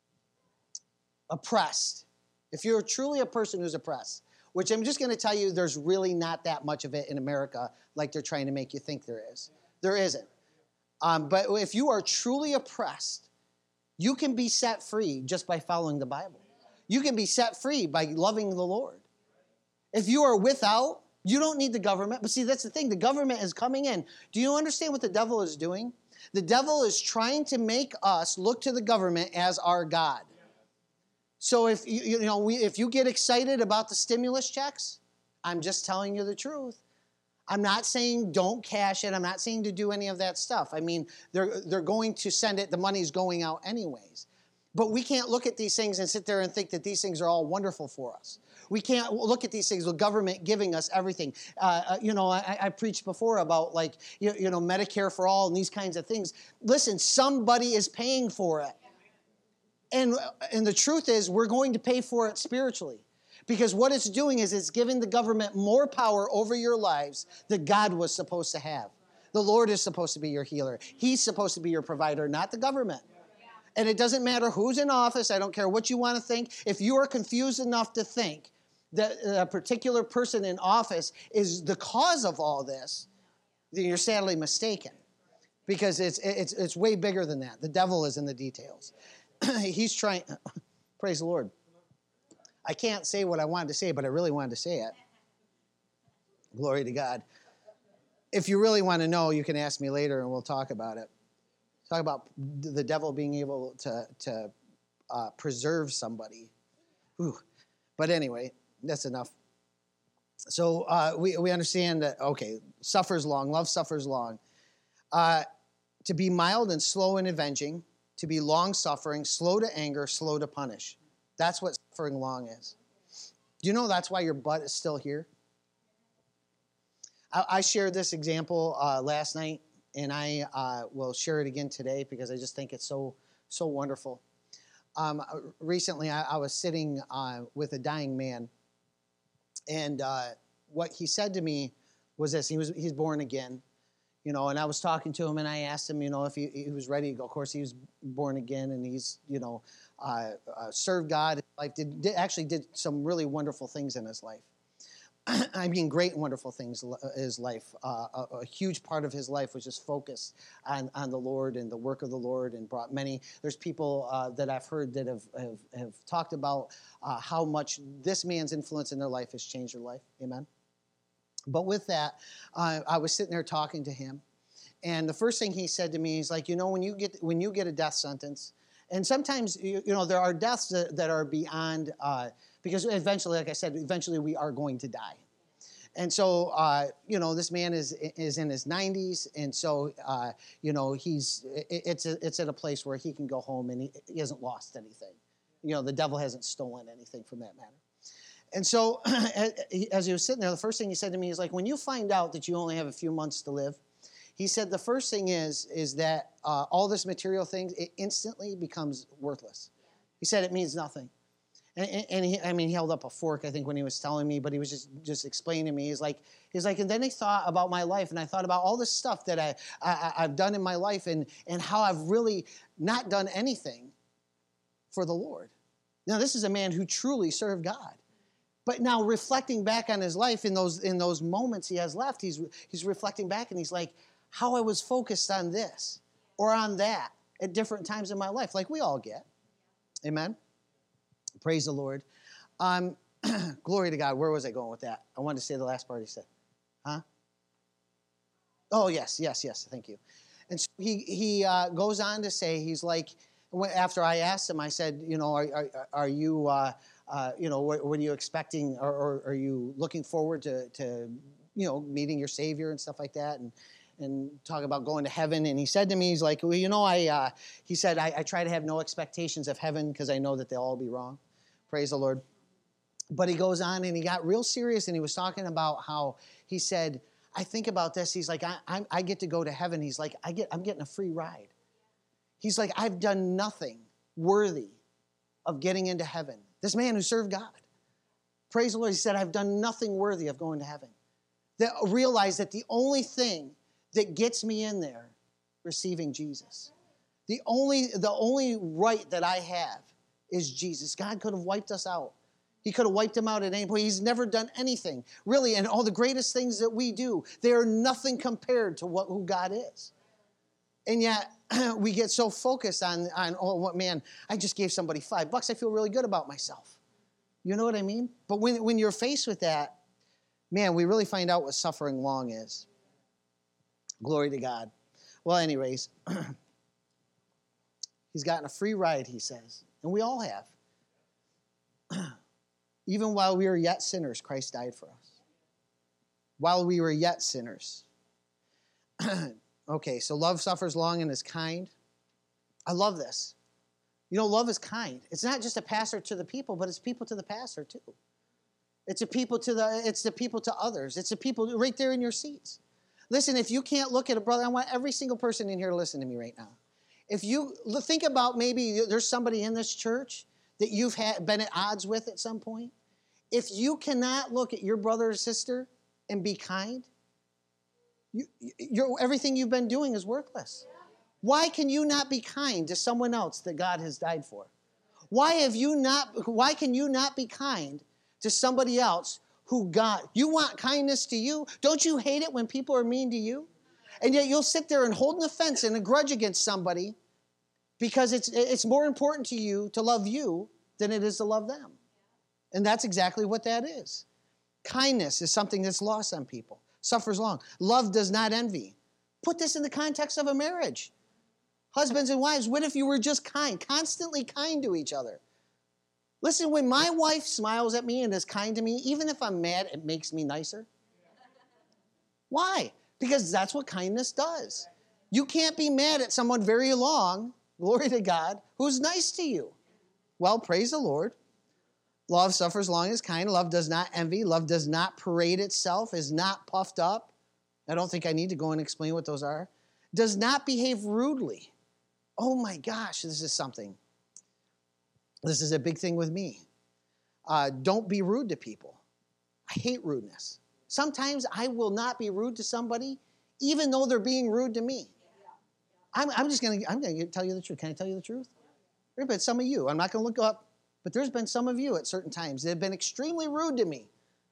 oppressed, if you're truly a person who's oppressed, which I'm just going to tell you, there's really not that much of it in America like they're trying to make you think there is. There isn't. Um, but if you are truly oppressed, you can be set free just by following the Bible. You can be set free by loving the Lord. If you are without, you don't need the government. But see, that's the thing. The government is coming in. Do you understand what the devil is doing? The devil is trying to make us look to the government as our God. So if you, you know, we, if you get excited about the stimulus checks, I'm just telling you the truth. I'm not saying don't cash it. I'm not saying to do any of that stuff. I mean, they're they're going to send it. The money's going out anyways. But we can't look at these things and sit there and think that these things are all wonderful for us. We can't look at these things with government giving us everything. Uh, uh, you know, I, I preached before about like, you, you know, Medicare for all and these kinds of things. Listen, somebody is paying for it. And, and the truth is we're going to pay for it spiritually. Because what it's doing is it's giving the government more power over your lives that God was supposed to have. The Lord is supposed to be your healer. He's supposed to be your provider, not the government. And it doesn't matter who's in office. I don't care what you want to think. If you are confused enough to think that a particular person in office is the cause of all this, then you're sadly mistaken. Because it's, it's, it's way bigger than that. The devil is in the details. He's trying, praise the Lord. I can't say what I wanted to say, but I really wanted to say it. Glory to God. If you really want to know, you can ask me later and we'll talk about it. Talk about the devil being able to, to uh, preserve somebody. Whew. But anyway, that's enough. So uh, we, we understand that, okay, suffers long, love suffers long. Uh, to be mild and slow in avenging, to be long-suffering, slow to anger, slow to punish. That's what suffering long is. Do you know that's why your butt is still here? I, I shared this example uh, last night, and I uh, will share it again today because I just think it's so so wonderful. Um, recently, I, I was sitting uh, with a dying man, and uh, what he said to me was this: he was he's born again, you know. And I was talking to him, and I asked him, you know, if he, he was ready to go. Of course, he was born again, and he's, you know, uh, uh, served God. Life did, did actually did some really wonderful things in his life. I mean, great and wonderful things in his life. Uh, a, a huge part of his life was just focused on, on the Lord and the work of the Lord, and brought many. There's people uh, that I've heard that have, have, have talked about uh, how much this man's influence in their life has changed their life. Amen. But with that, uh, I was sitting there talking to him, and the first thing he said to me is like, you know, when you get when you get a death sentence, and sometimes you, you know there are deaths that, that are beyond. Uh, Because eventually, like I said, eventually we are going to die. And so, uh, you know, this man is is in his nineties, and so, uh, you know, he's it's a, it's at a place where he can go home and he, he hasn't lost anything. You know, the devil hasn't stolen anything from that matter. And so, as he was sitting there, the first thing he said to me is like, when you find out that you only have a few months to live, he said the first thing is is that uh, all this material things, it instantly becomes worthless. He said it means nothing. And, and he, I mean, he held up a fork, I think, when he was telling me, but he was just, just explaining to me. He's like, he's like, and then he thought about my life, and I thought about all this stuff that I, I, I've done in my life, and, and how I've really not done anything for the Lord. Now, this is a man who truly served God. But now, reflecting back on his life in those in those moments he has left, he's he's reflecting back, and he's like, how I was focused on this or on that at different times in my life, like we all get. Amen. Praise the Lord. Um, glory to God. Where was I going with that? I wanted to say the last part he said. Huh? Oh, yes, yes, yes. Thank you. And so he, he uh, goes on to say, he's like, after I asked him, I said, you know, are, are, are you, uh, uh, you know, what, what are you expecting? Or, or are you looking forward to, to, you know, meeting your Savior and stuff like that? And and talk about going to heaven. And he said to me, he's like, well, you know, I, uh, he said, I, I try to have no expectations of heaven because I know that they'll all be wrong. Praise the Lord. But he goes on and he got real serious, and he was talking about how he said, I think about this. He's like, I, I, I get to go to heaven. He's like, I get, I'm getting a free ride. He's like, I've done nothing worthy of getting into heaven. This man who served God. Praise the Lord. He said, I've done nothing worthy of going to heaven. That realize that the only thing that gets me in there, receiving Jesus. The only, the only right that I have is Jesus. God could have wiped us out. He could have wiped him out at any point. He's never done anything. Really, and all the greatest things that we do, they are nothing compared to what who God is. And yet, we get so focused on, on, oh, what man, I just gave somebody five bucks. I feel really good about myself. You know what I mean? But when, when you're faced with that, man, we really find out what suffering long is. Glory to God. Well, anyways, he's gotten a free ride, he says. And we all have. Even while we were yet sinners, Christ died for us. While we were yet sinners. Okay, so love suffers long and is kind. I love this. You know, love is kind. It's not just a pastor to the people, but it's people to the pastor too. It's a people to the, it's the people to others. It's the people right there in your seats. Listen, if you can't look at a brother, I want every single person in here to listen to me right now. If you think about maybe there's somebody in this church that you've had, been at odds with at some point. If you cannot look at your brother or sister and be kind, you, you're, everything you've been doing is worthless. Why can you not be kind to someone else that God has died for? Why have you not? Why can you not be kind to somebody else who God, you want kindness to you? Don't you hate it when people are mean to you? And yet you'll sit there and hold an offense and a grudge against somebody because it's it's more important to you to love you than it is to love them. And that's exactly what that is. Kindness is something that's lost on people. Suffers long. Love does not envy. Put this in the context of a marriage. Husbands and wives, what if you were just kind, constantly kind to each other? Listen, when my wife smiles at me and is kind to me, even if I'm mad, it makes me nicer. Why? Because that's what kindness does. You can't be mad at someone very long, glory to God, who's nice to you. Well, praise the Lord. Love suffers long is kind. Love does not envy. Love does not parade itself, is not puffed up. I don't think I need to go and explain what those are. Does not behave rudely. Oh my gosh, this is something. This is a big thing with me. Uh, don't be rude to people. I hate rudeness. Sometimes I will not be rude to somebody, even though they're being rude to me. I'm, I'm just going to I'm going to tell you the truth. Can I tell you the truth? There have been some of you. I'm not going to look up, but there's been some of you at certain times that have been extremely rude to me.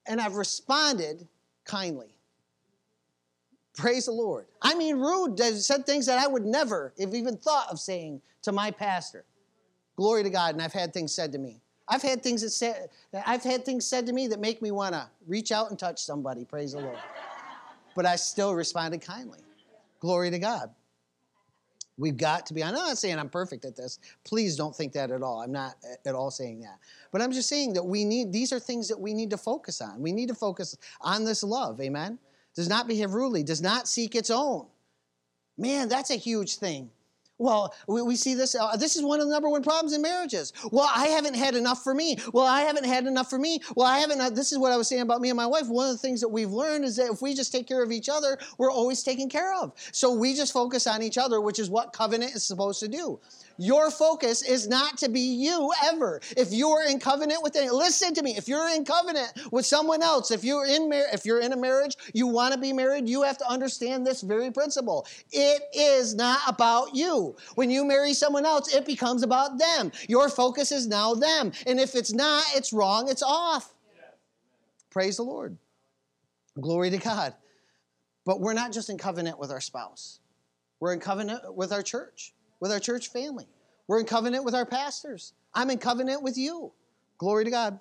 and I've responded kindly. Praise the Lord. I mean, rude, said things that I would never have even thought of saying to my pastor. Glory to God, and I've had things said to me. I've had things that said, I've had things said to me that make me want to reach out and touch somebody. Praise the Lord. But I still responded kindly. Glory to God. We've got to be, I'm not saying I'm perfect at this. Please don't think that at all. I'm not at all saying that. But I'm just saying that we need, these are things that we need to focus on. We need to focus on this love, amen? Does not behave rudely, does not seek its own. Man, that's a huge thing. Well, we, we see this, uh, this is one of the number one problems in marriages. Well, I haven't had enough for me. Well, I haven't had enough for me. Well, I haven't, uh, this is what I was saying about me and my wife. One of the things that we've learned is that if we just take care of each other, we're always taken care of. So we just focus on each other, which is what covenant is supposed to do. Your focus is not to be you ever. If you're in covenant with it, listen to me. If you're in covenant with someone else, if you're in mar- if you're in a marriage, you want to be married, you have to understand this very principle. It is not about you. When you marry someone else, it becomes about them. Your focus is now them. And if it's not, it's wrong, it's off. Praise the Lord. Glory to God. But we're not just in covenant with our spouse. We're in covenant with our church. With our church family. We're in covenant with our pastors. I'm in covenant with you. Glory to God.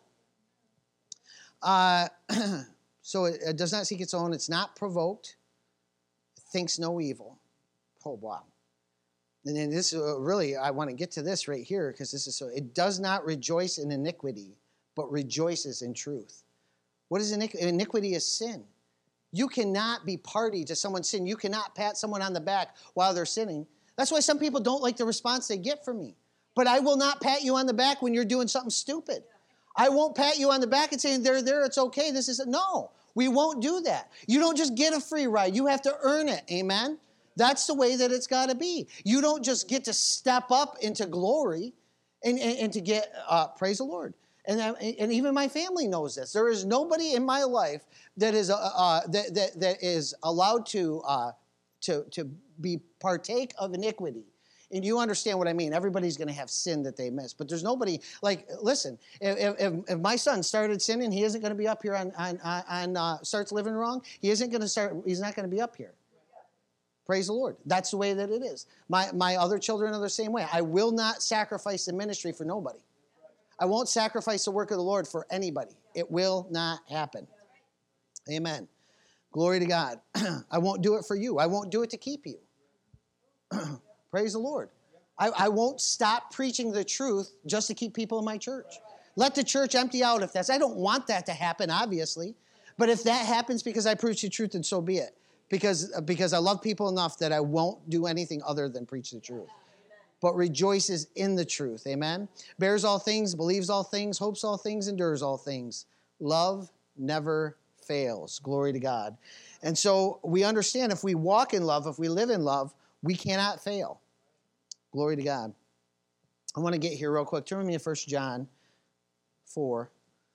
Uh, so it, it does not seek its own. It's not provoked. It thinks no evil. Oh, wow. And then this uh, really, I want to get to this right here because this is so. It does not rejoice in iniquity, but rejoices in truth. What is iniquity? Iniquity is sin. You cannot be party to someone's sin. You cannot pat someone on the back while they're sinning. That's why some people don't like the response they get from me. But I will not pat you on the back when you're doing something stupid. I won't pat you on the back and say, there, there, it's okay. This is, no, we won't do that. You don't just get a free ride. You have to earn it. Amen? That's the way that it's got to be. You don't just get to step up into glory and, and, and to get, uh, praise the Lord. And, and even my family knows this. There is nobody in my life that is, uh, uh, that, that, that is allowed to, uh, to, to be partake of iniquity. And you understand what I mean. Everybody's going to have sin that they miss. But there's nobody, like, listen, if, if, if my son started sinning, he isn't going to be up here on, on, on uh, starts living wrong. He isn't going to start, he's not going to be up here. Praise the Lord. That's the way that it is. My, my other children are the same way. I will not sacrifice the ministry for nobody. I won't sacrifice the work of the Lord for anybody. It will not happen. Amen. Glory to God. I won't do it for you. I won't do it to keep you. Praise the Lord. I, I won't stop preaching the truth just to keep people in my church. Let the church empty out if that's, I don't want that to happen, obviously. But if that happens because I preach the truth, then so be it. Because, because I love people enough that I won't do anything other than preach the truth. But rejoices in the truth. Amen? Bears all things, believes all things, hopes all things, endures all things. Love never fails. Glory to God. And so we understand if we walk in love, if we live in love, we cannot fail. Glory to God. I want to get here real quick. Turn with me to First John four.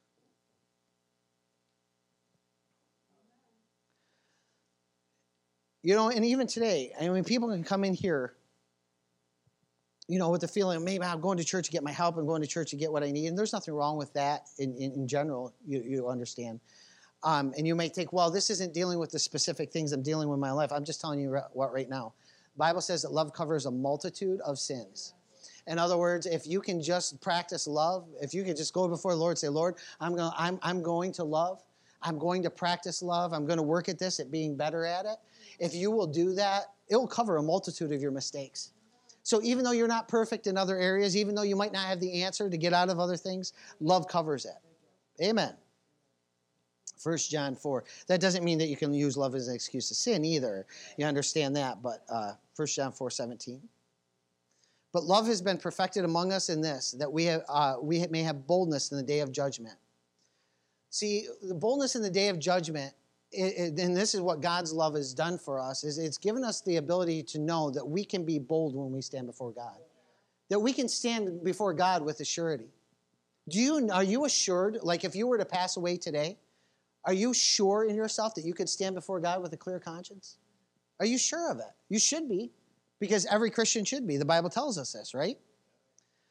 You know, and even today, I mean, people can come in here, you know, with the feeling, maybe I'm going to church to get my help, I'm going to church to get what I need. And there's nothing wrong with that in, in, in general, you, you understand. Um, and you may think, well, this isn't dealing with the specific things I'm dealing with in my life. I'm just telling you what right now. The Bible says that love covers a multitude of sins. In other words, if you can just practice love, if you can just go before the Lord and say, Lord, I'm going, I'm, I'm going to love. I'm going to practice love. I'm going to work at this, at being better at it. If you will do that, it will cover a multitude of your mistakes. So even though you're not perfect in other areas, even though you might not have the answer to get out of other things, love covers it. Amen. First John four. That doesn't mean that you can use love as an excuse to sin either. You understand that, but uh, First John four seventeen. But love has been perfected among us in this, that we have, uh, we may have boldness in the day of judgment. See, the boldness in the day of judgment, it, it, and this is what God's love has done for us, is it's given us the ability to know that we can be bold when we stand before God. That we can stand before God with assurity. Do you, are you assured, like if you were to pass away today, are you sure in yourself that you could stand before God with a clear conscience? Are you sure of it? You should be, because every Christian should be. The Bible tells us this, right?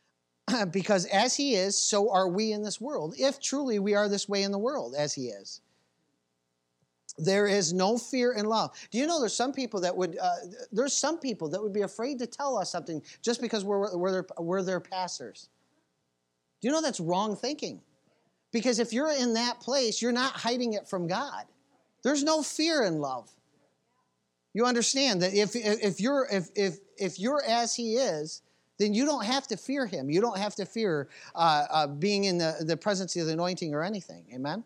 because as he is, so are we in this world, if truly we are this way in the world as he is. There is no fear in love. Do you know there's some people that would, uh, there's some people that would be afraid to tell us something just because we're, we're, their, we're their pastors. Do you know that's wrong thinking? Because if you're in that place, you're not hiding it from God. There's no fear in love. You understand that if, if, you're, if, if, if you're as he is, then you don't have to fear him. You don't have to fear uh, uh, being in the, the presence of the anointing or anything. Amen?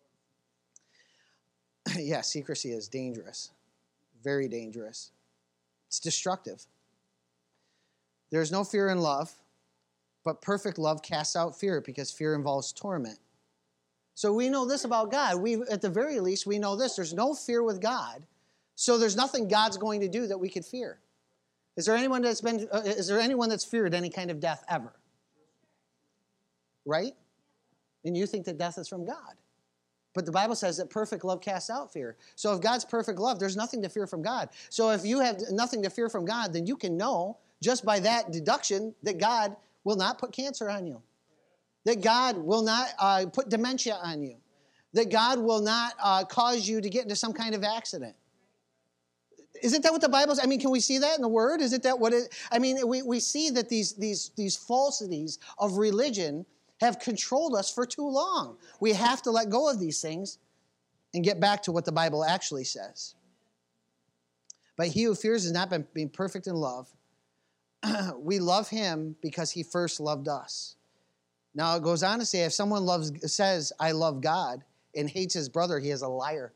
Yeah, secrecy is dangerous. Very dangerous. It's destructive. There's no fear in love, but perfect love casts out fear because fear involves torment. So we know this about God. We, at the very least, we know this. There's no fear with God, so there's nothing God's going to do that we could fear. Is there anyone that's been? Uh, is there anyone that's feared any kind of death ever? Right? And you think that death is from God. But the Bible says that perfect love casts out fear. So if God's perfect love, there's nothing to fear from God. So if you have nothing to fear from God, then you can know just by that deduction that God will not put cancer on you. That God will not uh, put dementia on you. That God will not uh, cause you to get into some kind of accident. Isn't that what the Bible says? I mean, can we see that in the Word? Isn't that what it, I mean, we, we see that these, these, these falsities of religion have controlled us for too long. We have to let go of these things and get back to what the Bible actually says. But he who fears has not been being perfect in love. We love him because he first loved us. Now it goes on to say, if someone loves, says, I love God, and hates his brother, he is a liar.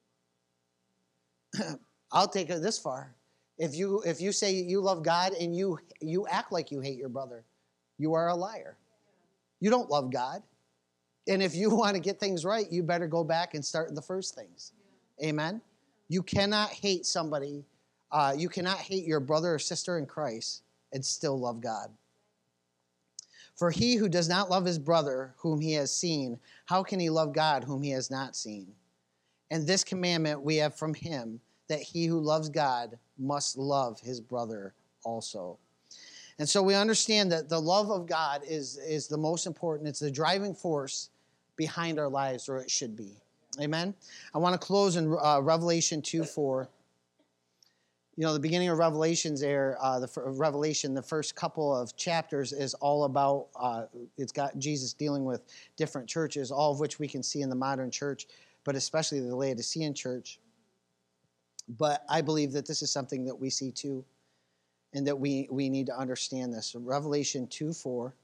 I'll take it this far. If you if you say you love God and you you act like you hate your brother, you are a liar. You don't love God. And if you want to get things right, you better go back and start the first things. Amen? You cannot hate somebody. Uh, you cannot hate your brother or sister in Christ and still love God. For he who does not love his brother whom he has seen, how can he love God whom he has not seen? And this commandment we have from him, that he who loves God must love his brother also. And so we understand that the love of God is, is the most important. It's the driving force behind our lives, or it should be. Amen? I want to close in uh, Revelation two four. You know, the beginning of Revelation's there, uh, the Revelation, the first couple of chapters is all about, uh, it's got Jesus dealing with different churches, all of which we can see in the modern church, but especially the Laodicean church. But I believe that this is something that we see too, and that we, we need to understand this. So Revelation two four.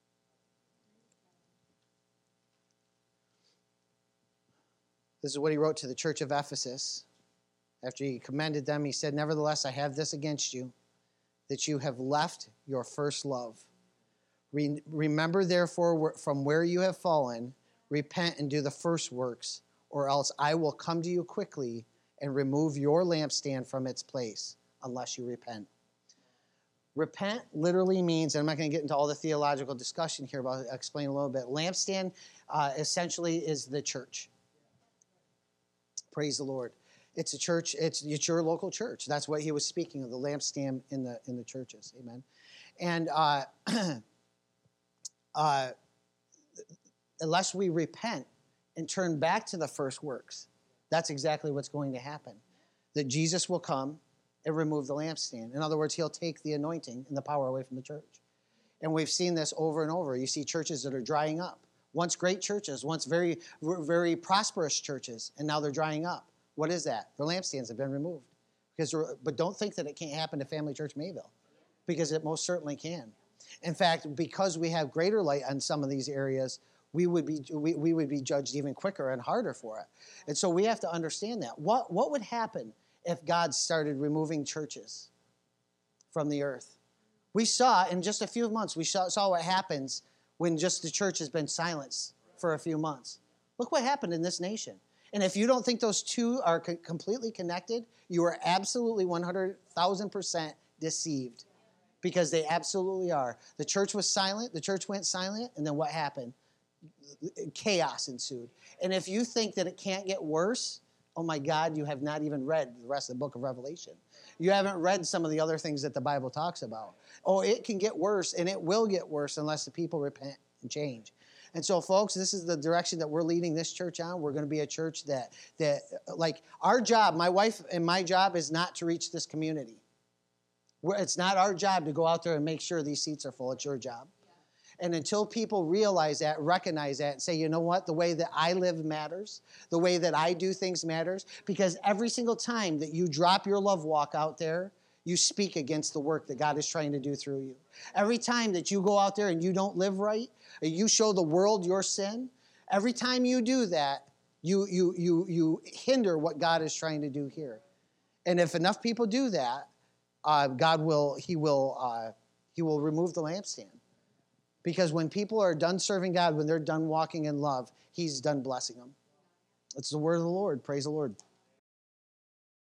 This is what he wrote to the church of Ephesus. After he commended them, he said, nevertheless, I have this against you, that you have left your first love. Re- remember, therefore, from where you have fallen, repent and do the first works, or else I will come to you quickly and remove your lampstand from its place, unless you repent. Repent literally means, and I'm not going to get into all the theological discussion here, but I'll explain a little bit. Lampstand uh, essentially is the church. Praise the Lord. It's a church, it's, it's your local church. That's what he was speaking of, the lampstand in the in the churches. Amen. And uh, uh, unless we repent and turn back to the first works, that's exactly what's going to happen. That Jesus will come and remove the lampstand. In other words, he'll take the anointing and the power away from the church. And we've seen this over and over. You see churches that are drying up. Once great churches, once very, very prosperous churches, and now they're drying up. What is that? Their lampstands have been removed. Because, but don't think that it can't happen to Family Church Mayville, because it most certainly can. In fact, because we have greater light on some of these areas, we would be we, we would be judged even quicker and harder for it. And so we have to understand that. What, what would happen if God started removing churches from the earth? We saw in just a few months, we saw, saw what happens when just the church has been silenced for a few months. Look what happened in this nation. And if you don't think those two are co- completely connected, you are absolutely one hundred thousand percent deceived, because they absolutely are. The church was silent, the church went silent, and then what happened? Chaos ensued. And if you think that it can't get worse, oh my God, you have not even read the rest of the book of Revelation. You haven't read some of the other things that the Bible talks about. Oh, it can get worse, and it will get worse unless the people repent and change. And so, folks, this is the direction that we're leading this church on. We're going to be a church that, that like, our job, my wife and my job is not to reach this community. We're, it's not our job to go out there and make sure these seats are full. It's your job. And until people realize that, recognize that, and say, you know what, the way that I live matters, the way that I do things matters, because every single time that you drop your love walk out there, you speak against the work that God is trying to do through you. Every time that you go out there and you don't live right, or you show the world your sin, every time you do that, you, you, you, you hinder what God is trying to do here. And if enough people do that, uh, God will, he will, uh, he will remove the lampstand. Because when people are done serving God, when they're done walking in love, he's done blessing them. It's the word of the Lord. Praise the Lord.